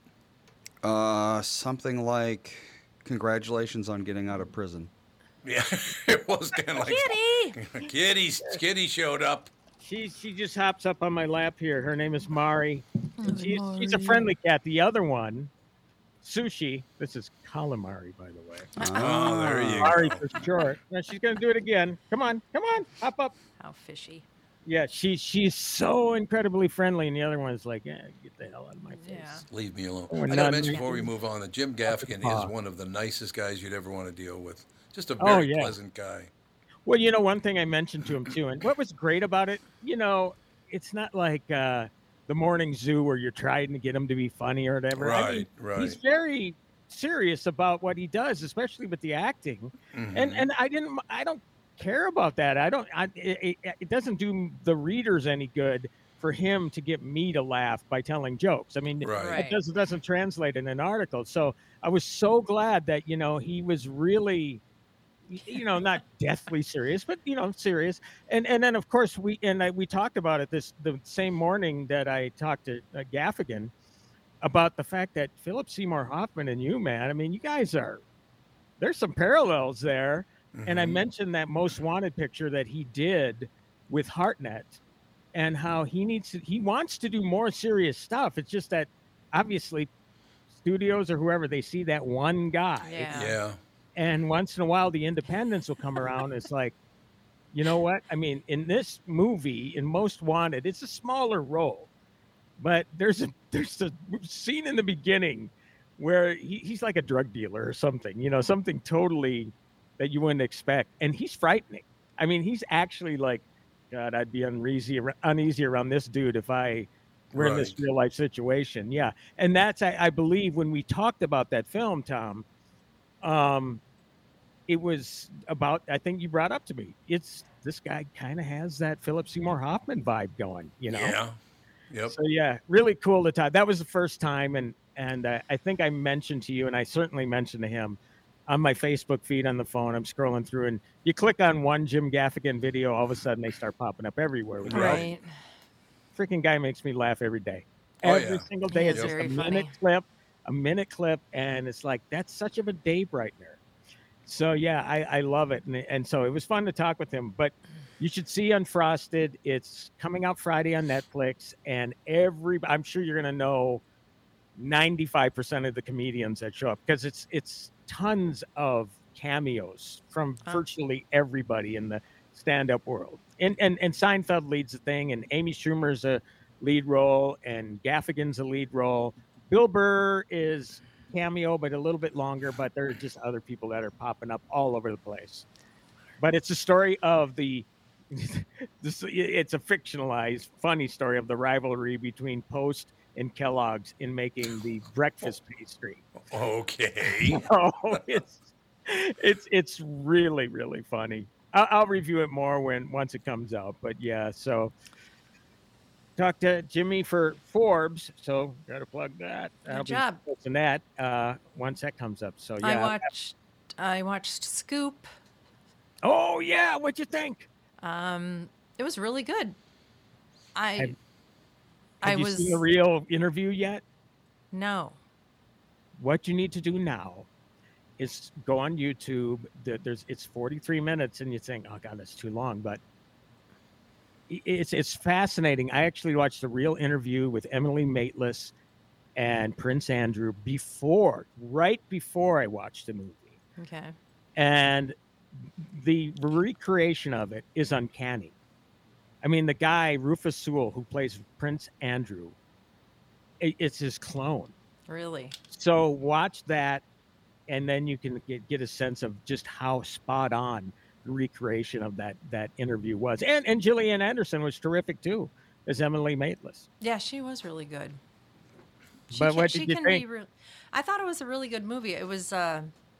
Uh, something like, "Congratulations on getting out of prison." Yeah, it was kind of like Kitty! Kitty. Kitty showed up. She she just hops up on my lap here. Her name is Mari. And Oh, She's, she's a Mari. friendly cat. The other one, Sushi. This is calamari, by the way. Oh, there you go. Mari for short. Now she's gonna do it again. Come on, come on, hop up. How fishy. Yeah, she's she's so incredibly friendly, and the other one's like, yeah, get the hell out of my face. Yeah. Leave me alone. We're I got to not- mention before we move on that Jim Gaffigan Ah. is one of the nicest guys you'd ever want to deal with. Just a Oh, very yeah. pleasant guy. Well, you know, one thing I mentioned to him too, and what was great about it, you know, it's not like uh, the morning zoo where you're trying to get him to be funny or whatever. I mean, Right, He's right. very serious about what he does, especially with the acting. Mhm. And and I didn't, I don't care about that. I don't. I, it, it, it doesn't do the readers any good for him to get me to laugh by telling jokes. I mean, Right. Right. it doesn't doesn't translate in an article. So I was so glad that you know he was really, y- you know, not deathly serious, but you know, serious. And and then of course we and I, we talked about it this the same morning that I talked to uh, Gaffigan about the fact that Philip Seymour Hoffman and you, man. I mean, you guys are there's some parallels there. And I Mhm. mentioned that Most Wanted picture that he did with Hartnett. and how he needs to, he wants to do more serious stuff. It's just that obviously studios or whoever, they see that one guy. Yeah. Yeah. And once in a while, the independents will come around. It's like, you know what? I mean, in this movie, in Most Wanted, it's a smaller role, but there's a there's a scene in the beginning where he, he's like a drug dealer or something, you know, something totally that you wouldn't expect, and he's frightening. I mean, he's actually like, God, I'd be uneasy uneasy around this dude if I were in this Right. real life situation. Yeah, and that's I, I believe when we talked about that film, Tom. Um, It was about, I think you brought up to me, it's this guy kind of has that Philip Seymour Hoffman vibe going, you know? Yeah. Yep. So yeah, really cool to talk. That was the first time. And, and uh, I think I mentioned to you, and I certainly mentioned to him on my Facebook feed on the phone, I'm scrolling through, and you click on one Jim Gaffigan video, all of a sudden they start popping up everywhere. With Right. Freaking guy makes me laugh every day. Oh, Every yeah. single day. He It's is just a very minute funny. clip, a minute clip. And it's like, that's such of a day brightener. So yeah, I, I love it, and and so it was fun to talk with him. But you should see Unfrosted. It's coming out Friday on Netflix, and every I'm sure you're gonna know ninety-five percent of the comedians that show up, because it's it's tons of cameos from Huh. virtually everybody in the stand-up world. And and and Seinfeld leads the thing, and Amy Schumer's a lead role, and Gaffigan's a lead role. Bill Burr is cameo, but a little bit longer, but there are just other people that are popping up all over the place. But it's a story of the this, it's a fictionalized funny story of the rivalry between Post and Kellogg's in making the breakfast pastry. Okay. Oh, it's it's it's really really funny. I'll, I'll review it more when once it comes out, but yeah, so talk to Jimmy for Forbes, so gotta plug that. I'll be job. posting that uh, once that comes up. So yeah. I watched I watched Scoop. Oh yeah, what'd you think? Um, it was really good. I Have, I have you was seen a real interview yet? no. What you need to do now is go on YouTube. There- There's it's forty-three minutes, and you think, oh god, that's too long, but i- it's it's fascinating. I actually watched a real interview with Emily Maitlis and Prince Andrew before, right before I watched the movie, Okay. and the recreation of it is uncanny. I mean, the guy Rufus Sewell, who plays Prince Andrew, i- it's his clone. Really. So watch that, and then you can get, get a sense of just how spot on the recreation of that that interview was. And and Gillian Anderson was terrific too, as Emily Maitlis. Yeah, she was really good. She But can, what she did you can think? be real. I thought it was a really good movie. It was. Uh,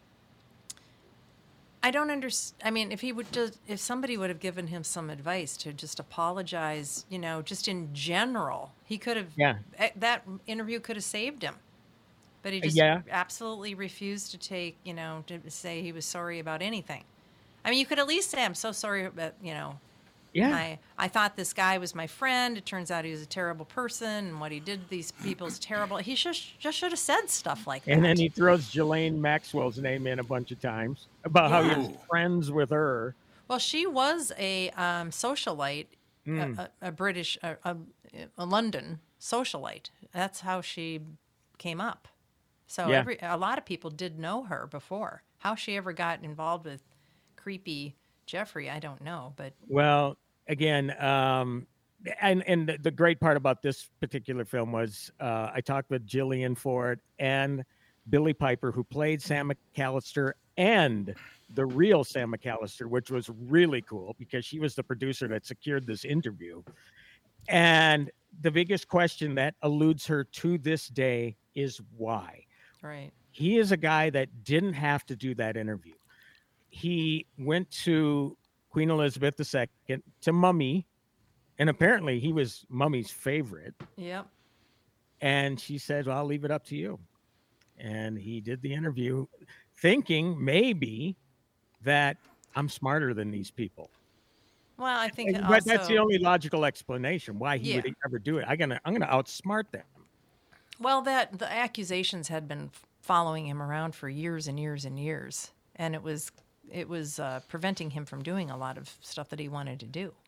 I don't understand. I mean, if he would just, if somebody would have given him some advice to just apologize, you know, just in general, he could have. Yeah. eh, That interview could have saved him. But he just Yeah. absolutely refused to take, you know, to say he was sorry about anything. I mean, you could at least say, I'm so sorry about, you know, Yeah. I, I thought this guy was my friend. It turns out he was a terrible person, and what he did to these people is terrible. He just, just should have said stuff like that. And then he throws Ghislaine Maxwell's name in a bunch of times about how he was Yeah. friends with her. Well, she was a um, socialite, Mm. a, a, a British, a, a, a London socialite. That's how she came up. So Yeah. every a lot of people did know her before. How she ever got involved with creepy Jeffrey, I don't know. But Well, again, um, and and the- the great part about this particular film was uh, I talked with Gillian Ford and Billy Piper, who played Sam McAllister and the real Sam McAllister, which was really cool because she was the producer that secured this interview. And the biggest question that eludes her to this day is why. right, He is a guy that didn't have to do that interview. He went to Queen Elizabeth the Second, to Mummy, and apparently he was Mummy's favorite. yep, And she said, well, I'll leave it up to you. And he did the interview thinking maybe that I'm smarter than these people. well, I think. And- it but that's also- the only logical explanation why he Yeah. would ever do it. I'm gonna I'm gonna outsmart them. Well, that the accusations had been f- following him around for years and years and years, and it was it was uh, preventing him from doing a lot of stuff that he wanted to do.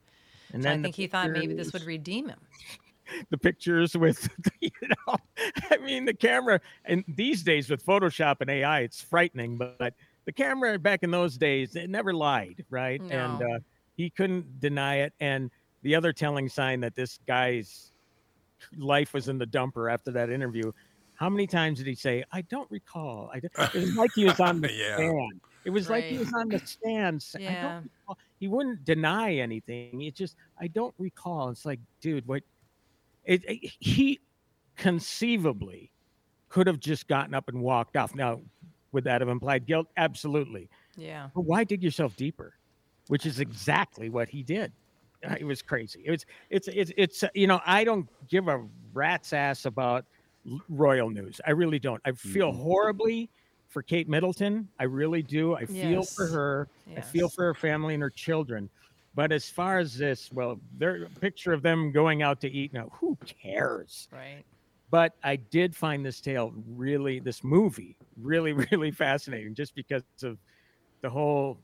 And So I then the think he thought maybe this pictures- would redeem him. the pictures with, you know, I mean, the camera, and these days with Photoshop and A I, it's frightening, but the camera back in those days, it never lied, right? No. And uh, he couldn't deny it. And the other telling sign that this guy's life was in the dumper after that interview, how many times did he say, I don't recall? I don't, it was like he was on the Yeah. stand. It was like he Right. was on the stand. saying, I Yeah. don't recall. He wouldn't deny anything. He just, I don't recall. It's like, dude, what? It, it, he conceivably could have just gotten up and walked off. Now, would that have implied guilt? Absolutely. Yeah. But why dig yourself deeper? Which is exactly what he did. Uh, It was crazy. It was, it's, it's, it's, uh, you know, I don't give a rat's ass about l- royal news. I really don't. I feel horribly for Kate Middleton. I really do. I feel for Yes. her. I feel Yes. for her family and her children. But as far as this, well, their picture of them going out to eat now, who cares? Right. But I did find this tale really, this movie really, really fascinating just because of the whole,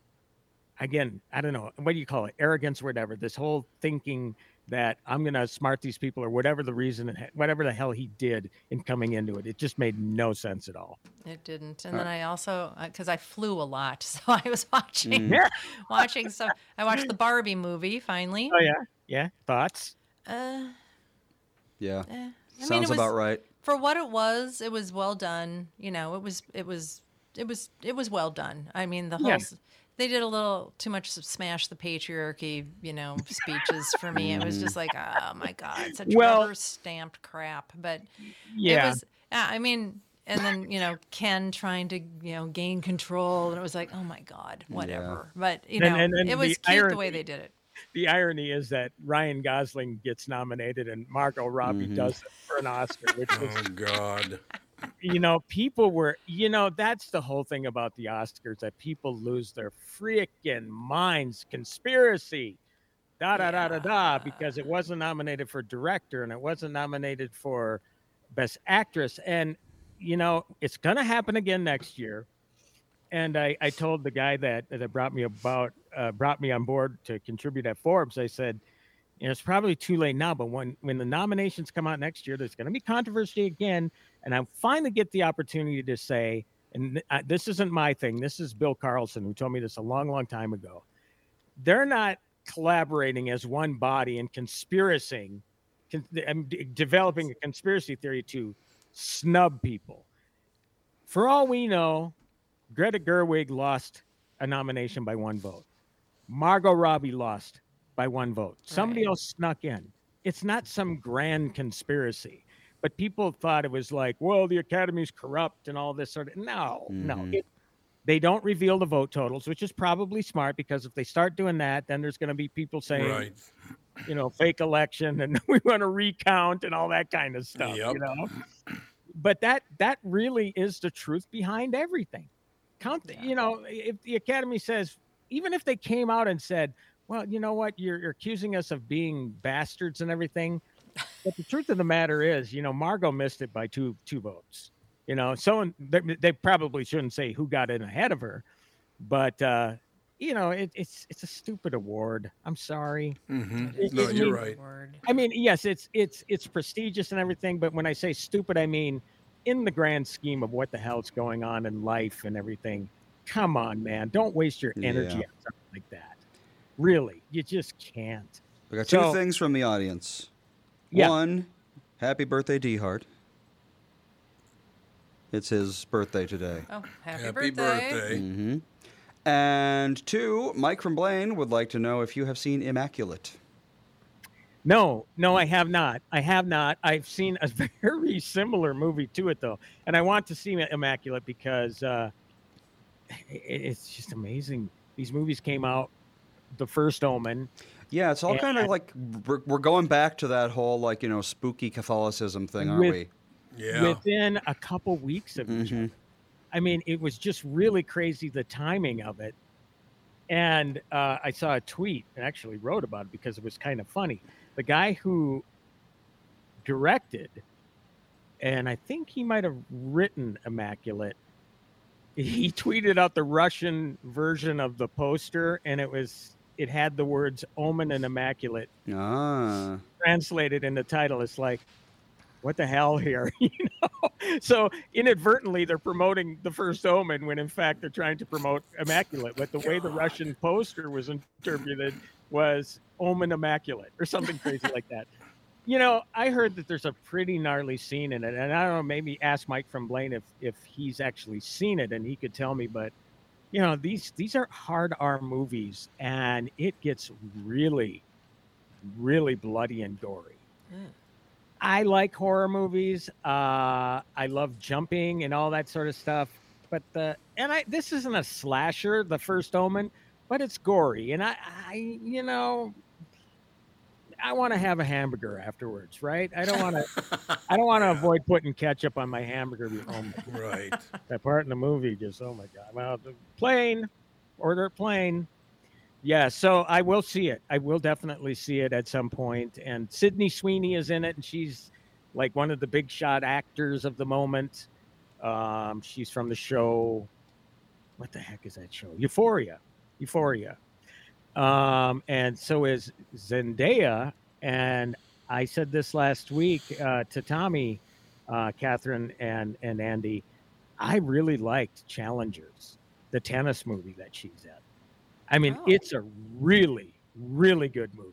again, I don't know, what do you call it? Arrogance or whatever. This whole thinking that I'm going to smart these people or whatever the reason, whatever the hell he did in coming into it. It just made no sense at all. It didn't. And Uh, then I also, because I flew a lot, so I was watching, Mhm. watching some. I watched the Barbie movie finally. Oh, yeah. Yeah. Thoughts? Uh, Yeah. eh. I mean, Sounds it was, about right. For what it was, it was well done. You know, it was, it was, it was, it was well done. I mean, the whole. Yeah. s- They did a little too much smash the patriarchy, you know, speeches for me. It was just like, oh my God, such Well- rubber stamped crap. But Yeah. it was, yeah, I mean, and then, you know, Ken trying to, you know, gain control. And it was like, oh my God, whatever. But, you know, And- and- and it was the cute the irony- way they did it. The irony is that Ryan Gosling gets nominated and Margot Robbie Mhm. does it for an Oscar, which was, Oh God. you know, people were, you know, that's the whole thing about the Oscars, that people lose their freaking minds. Conspiracy, da da da da da, because it wasn't nominated for director and it wasn't nominated for best actress. And, you know, it's going to happen again next year. And I, I told the guy that that brought me about uh, brought me on board to contribute at Forbes. I said, you know, it's probably too late now, but when when the nominations come out next year, there's going to be controversy again, and I finally get the opportunity to say, and th- uh, this isn't my thing. This is Bill Carlson, who told me this a long, long time ago. They're not collaborating as one body and conspiracying, con- and d- developing a conspiracy theory to snub people. For all we know, Greta Gerwig lost a nomination by one vote. Margot Robbie lost by one vote. Somebody Right. else snuck in. It's not some grand conspiracy, but people thought it was like, well, the Academy's corrupt and all this sort of. No, no. Mhm. It, they don't reveal the vote totals, which is probably smart because if they start doing that, then there's going to be people saying, Right. you know, fake election and we want to recount and all that kind of stuff, Yep. you know. But that that really is the truth behind everything. Count, the, you know, if the Academy says, even if they came out and said, well, you know what, you're, you're accusing us of being bastards and everything. But the truth of the matter is, you know, Margot missed it by two two votes. You know, so they, they probably shouldn't say who got in ahead of her, but uh, you know, it, it's it's a stupid award. I'm sorry. Mhm. It- No, it you're mean- right. I mean, yes, it's it's it's prestigious and everything, but when I say stupid, I mean in the grand scheme of what the hell's going on in life and everything. Come on, man, don't waste your energy Yeah. on something like that. Really, you just can't. We got two So- things from the audience. Yeah. One, happy birthday, D Hart. It's his birthday today. Oh, happy, Happy birthday. birthday. hmm And two, Mike from Blaine would like to know if you have seen Immaculate. No, no, I have not. I have not. I've seen a very similar movie to it though, and I want to see Immaculate because uh, it, it's just amazing. These movies came out. The First Omen. Yeah, it's all And- kind of like we're, we're going back to that whole like you know spooky Catholicism thing, aren't With- we? Yeah. Within a couple weeks of each Mhm. other. I mean, it was just really crazy the timing of it. And uh, I saw a tweet and actually wrote about it because it was kind of funny. The guy who directed, and I think he might have written Immaculate, he tweeted out the Russian version of the poster, and it was it had the words Omen and Immaculate Ah. translated in the title. It's like, what the hell here? you know? So inadvertently, they're promoting the first Omen when in fact they're trying to promote Immaculate. But the way the Russian poster was interpreted was Omen Immaculate or something crazy like that. You know, I heard that there's a pretty gnarly scene in it, and I don't know, maybe ask Mike from Blaine if if he's actually seen it and he could tell me. But you know, these these are hard R movies, and it gets really, really bloody and gory. Mm. I like horror movies. Uh, I love jumping and all that sort of stuff. But the and I this isn't a slasher, the first Omen, but it's gory, and I, I you know. I want to have a hamburger afterwards, right? I don't want to. I don't want to avoid putting ketchup on my hamburger. Oh my Right. That part in the movie just, oh my god. Well, the plane, order plane. Yeah, so I will see it. I will definitely see it at some point. And Sydney Sweeney is in it, and she's like one of the big shot actors of the moment. Um, she's from the show. What the heck is that show? Euphoria. Euphoria. Um, and so is Zendaya. And I said this last week uh, to Tommy, uh, Catherine, and, and Andy. I really liked Challengers, the tennis movie that she's in. I mean, Oh. it's a really, really good movie.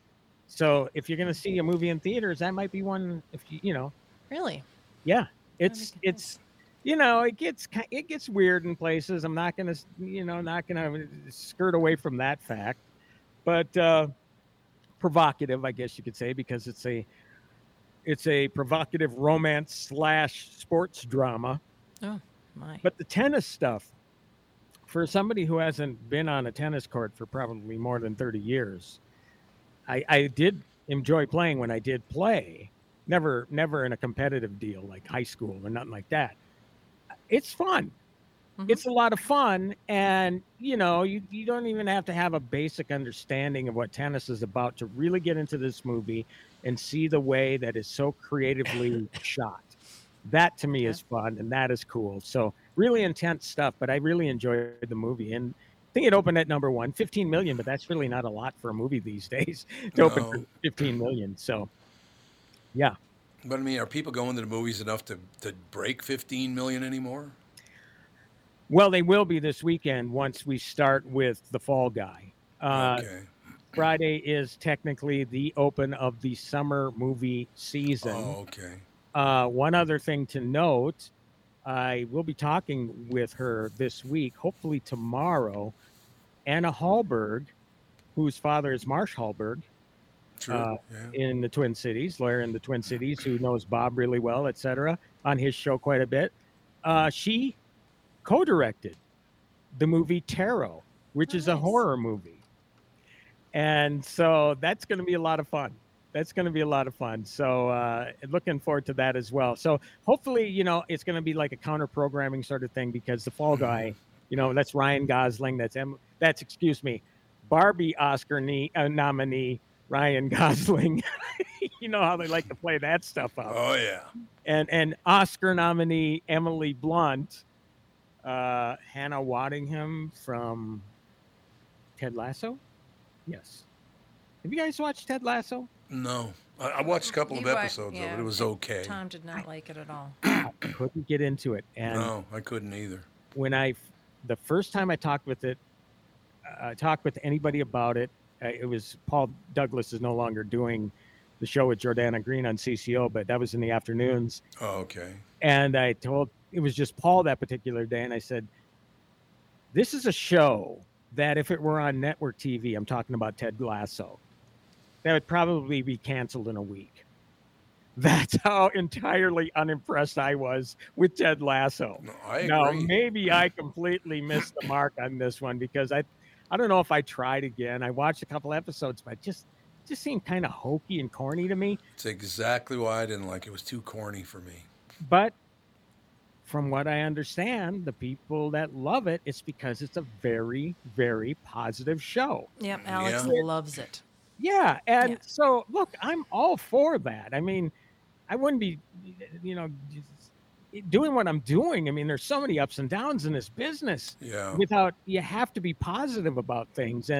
So if you're going to see a movie in theaters, that might be one. If you, you know, Really? yeah, it's it's. You know, it gets ki- it gets weird in places. I'm not gonna, you know, not gonna skirt away from that fact, but uh, provocative, I guess you could say, because it's a it's a provocative romance slash sports drama. Oh my! But the tennis stuff, for somebody who hasn't been on a tennis court for probably more than thirty years, I, I did enjoy playing when I did play. Never, never in a competitive deal like high school or nothing like that. It's fun. Mm-hmm. It's a lot of fun. And, you know, you, you don't even have to have a basic understanding of what tennis is about to really get into this movie and see the way that is so creatively shot. That to me is fun, and that is cool. So really intense stuff, but I really enjoyed the movie. And I think it opened at number one, fifteen million, but that's really not a lot for a movie these days to open No. for fifteen million. So, yeah. But I mean, are people going to the movies enough to, to break fifteen million anymore? Well, they will be this weekend once we start with The Fall Guy. Uh, Okay. Friday is technically the open of the summer movie season. Oh, okay. Uh, one other thing to note, I will be talking with her this week, hopefully tomorrow. Anna Hallberg, whose father is Marsh Hallberg, True. uh, yeah. in the Twin Cities, lawyer in the Twin Cities, who knows Bob really well, et cetera, on his show quite a bit. Uh, she co-directed the movie Tarot, which is a Nice. horror movie. And so that's going to be a lot of fun. That's going to be a lot of fun. So uh, looking forward to that as well. So hopefully, you know, it's going to be like a counter programming sort of thing, because The Fall Guy, you know, that's Ryan Gosling. That's, em- that's excuse me, Barbie Oscar ne- uh, nominee Ryan Gosling. You know how they like to play that stuff up. Oh, yeah. And, and Oscar nominee Emily Blunt, uh, Hannah Waddingham from Ted Lasso. Yes. Have you guys watched Ted Lasso? No. I, I watched a couple of You wa- episodes yeah, of it. It was okay. Tom did not like it at all. Couldn't get into it. And No, I couldn't either. when I, the first time I talked with it, uh, talked with anybody about it, uh, it was Paul Douglas is no longer doing the show with Jordana Green on C C O, but that was in the afternoons. Oh, okay. And I told, it was just Paul that particular day. And I said, this is a show that if it were on network T V, I'm talking about Ted Lasso, that would probably be canceled in a week. That's how entirely unimpressed I was with Ted Lasso. No, I Now, agree. maybe I completely missed the mark on this one, because I, I don't know if I tried again. I watched a couple episodes, but it just, just seemed kind of hokey and corny to me. It's exactly why I didn't like it. It was too corny for me. But from what I understand, the people that love it, it's because it's a very, very positive show. Yep, Alex Yeah. loves it. Yeah. And Yeah. so, look, I'm all for that. I mean, I wouldn't be, you know, just doing what I'm doing. I mean, there's so many ups and downs in this business Yeah. without, you have to be positive about things. And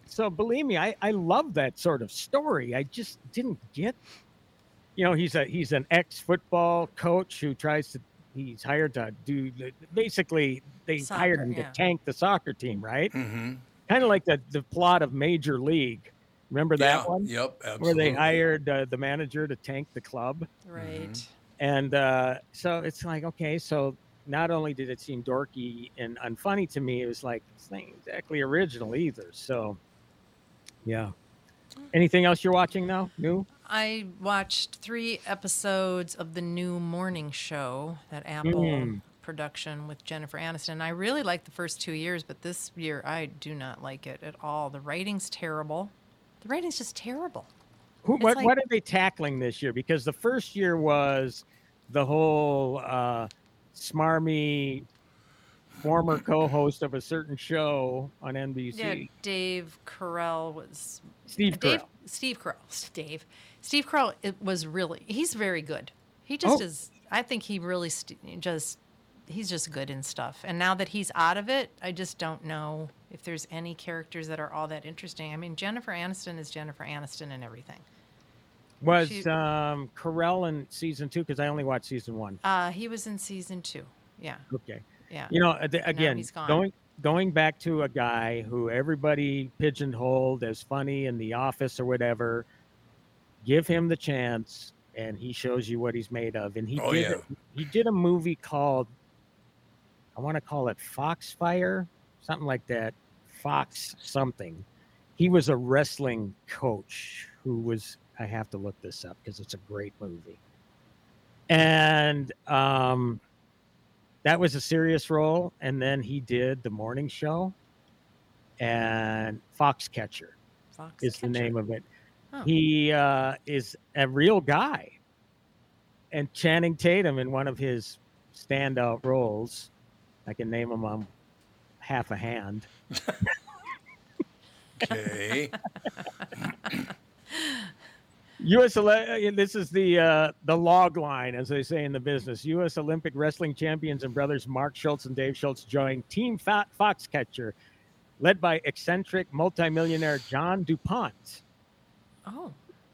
so believe me, I, I love that sort of story. I just didn't get, you know, he's a he's an ex-football coach who tries to, he's hired to do, basically they Soccer, hired him yeah. to tank the soccer team, right? Mm-hmm. Kind of like the, the plot of Major League. Remember that Yeah, one? Yep, Where absolutely. they hired uh, the manager to tank the club. Right. And uh, so it's like, okay, so not only did it seem dorky and unfunny to me, it was like, it's not exactly original either. So, yeah. Anything else you're watching now? New? I watched three episodes of the new morning show, that Apple Mm. production with Jennifer Aniston. I really liked the first two years, but this year I do not like it at all. The writing's terrible. The writing's just terrible. Who, It's what, like- what are they tackling this year? Because the first year was the whole uh, smarmy former co-host of a certain show on N B C. Yeah, Dave Carell was Steve Dave, Carell. Steve Carell. Dave. Steve Carell. It was really. He's very good. He just Oh. is. I think he really st- just. He's just good in stuff. And now that he's out of it, I just don't know if there's any characters that are all that interesting. I mean, Jennifer Aniston is Jennifer Aniston and everything. Was She- um, Carell in season two? Because I only watched season one. Uh, he was in season two. Yeah. Okay. Yeah. You know, uh, th- Now again, he's gone. going going back to a guy who everybody pigeonholed as funny in The Office or whatever, give him the chance, and he shows you what he's made of. And he Oh, did yeah. it. He did a movie called, I want to call it Foxfire, something like that. Fox something. He was a wrestling coach who was, I have to look this up because it's a great movie. And um, that was a serious role. And then he did The Morning Show and Foxcatcher is the name of it. Oh. He uh, is a real guy. And Channing Tatum in one of his standout roles, I can name him on half a hand. Okay. U S Ele- this is the uh, the log line, as they say in the business. U S Olympic wrestling champions and brothers Mark Schultz and Dave Schultz joined Team Fo- Foxcatcher, led by eccentric multimillionaire John DuPont. Oh.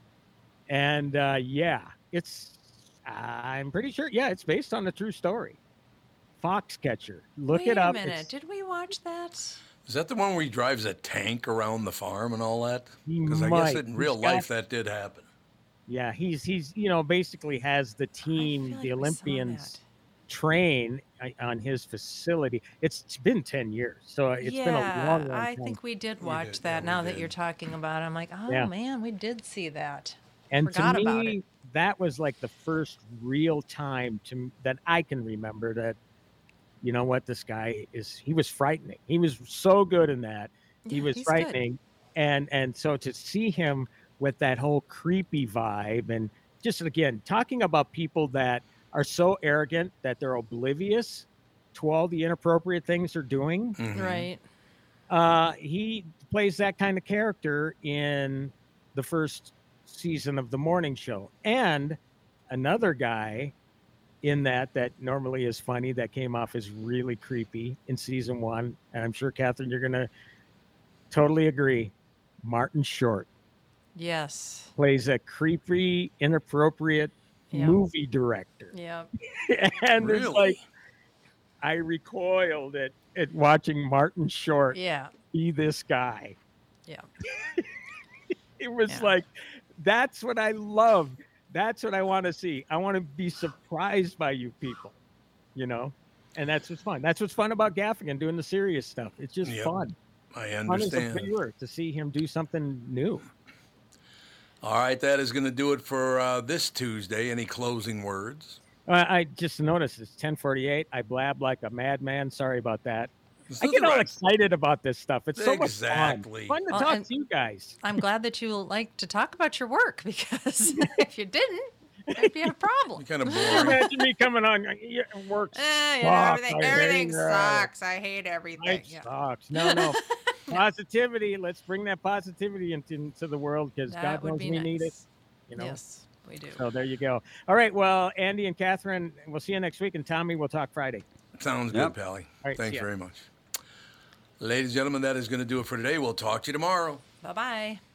And uh, yeah, it's I'm pretty sure. Yeah, it's based on a true story. Foxcatcher. Look Wait it up. a minute. It's- Did we watch that? Is that the one where he drives a tank around the farm and all that? He Because I guess might. in He's real got- life that did happen. Yeah, he's he's you know basically has the team, the Olympians, train uh, on his facility. It's, it's been ten years, so it's yeah, been a long, long I time. think we did watch that. Now that you're talking about it, I'm like, oh Yeah. man, we did see that. And Forgot to about me, it. that was like the first real time to that I can remember that. You know what? This guy is. He was frightening. He was so good in that. He Yeah, was he's good. frightening, and and so to see him with that whole creepy vibe, and just again talking about people that are so arrogant that they're oblivious to all the inappropriate things they're doing. Right. Uh, he plays that kind of character in the first season of The Morning Show. And another guy in that that normally is funny that came off as really creepy in season one. And I'm sure, Catherine, you're going to totally agree. Martin Short Yes. plays a creepy, inappropriate Yeah. movie director. Yep. And it's Really? like, I recoiled at, at watching Martin Short Yeah. be this guy. Yeah. It was like, that's what I love. That's what I want to see. I want to be surprised by you people, you know? And that's what's fun. That's what's fun about Gaffigan doing the serious stuff. It's just Yep. fun. I Fun as a understand. viewer to see him do something new. All right, that is going to do it for uh, this Tuesday. Any closing words? Uh, I just noticed it's ten forty-eight. I blab like a madman. Sorry about that. This I is get the all right- excited about this stuff. It's so Exactly. much fun. Fun to Well, talk and- to you guys. I'm glad that you like to talk about your work because if you didn't, there'd be a problem. Kind of Imagine me coming on. Yeah, work Eh, you sucks. know, everything I everything hate that. sucks. I hate everything. It Yeah. sucks. No, no. Positivity. Let's bring that positivity into, into the world because That God would knows be we need it. nice. You know? Yes, we do. So there you go. All right. Well, Andy and Catherine, we'll see you next week. And Tommy, we'll talk Friday. Sounds Yep. good, Pally. All right, see Thanks ya. very much. Ladies and gentlemen, that is going to do it for today. We'll talk to you tomorrow. Bye bye.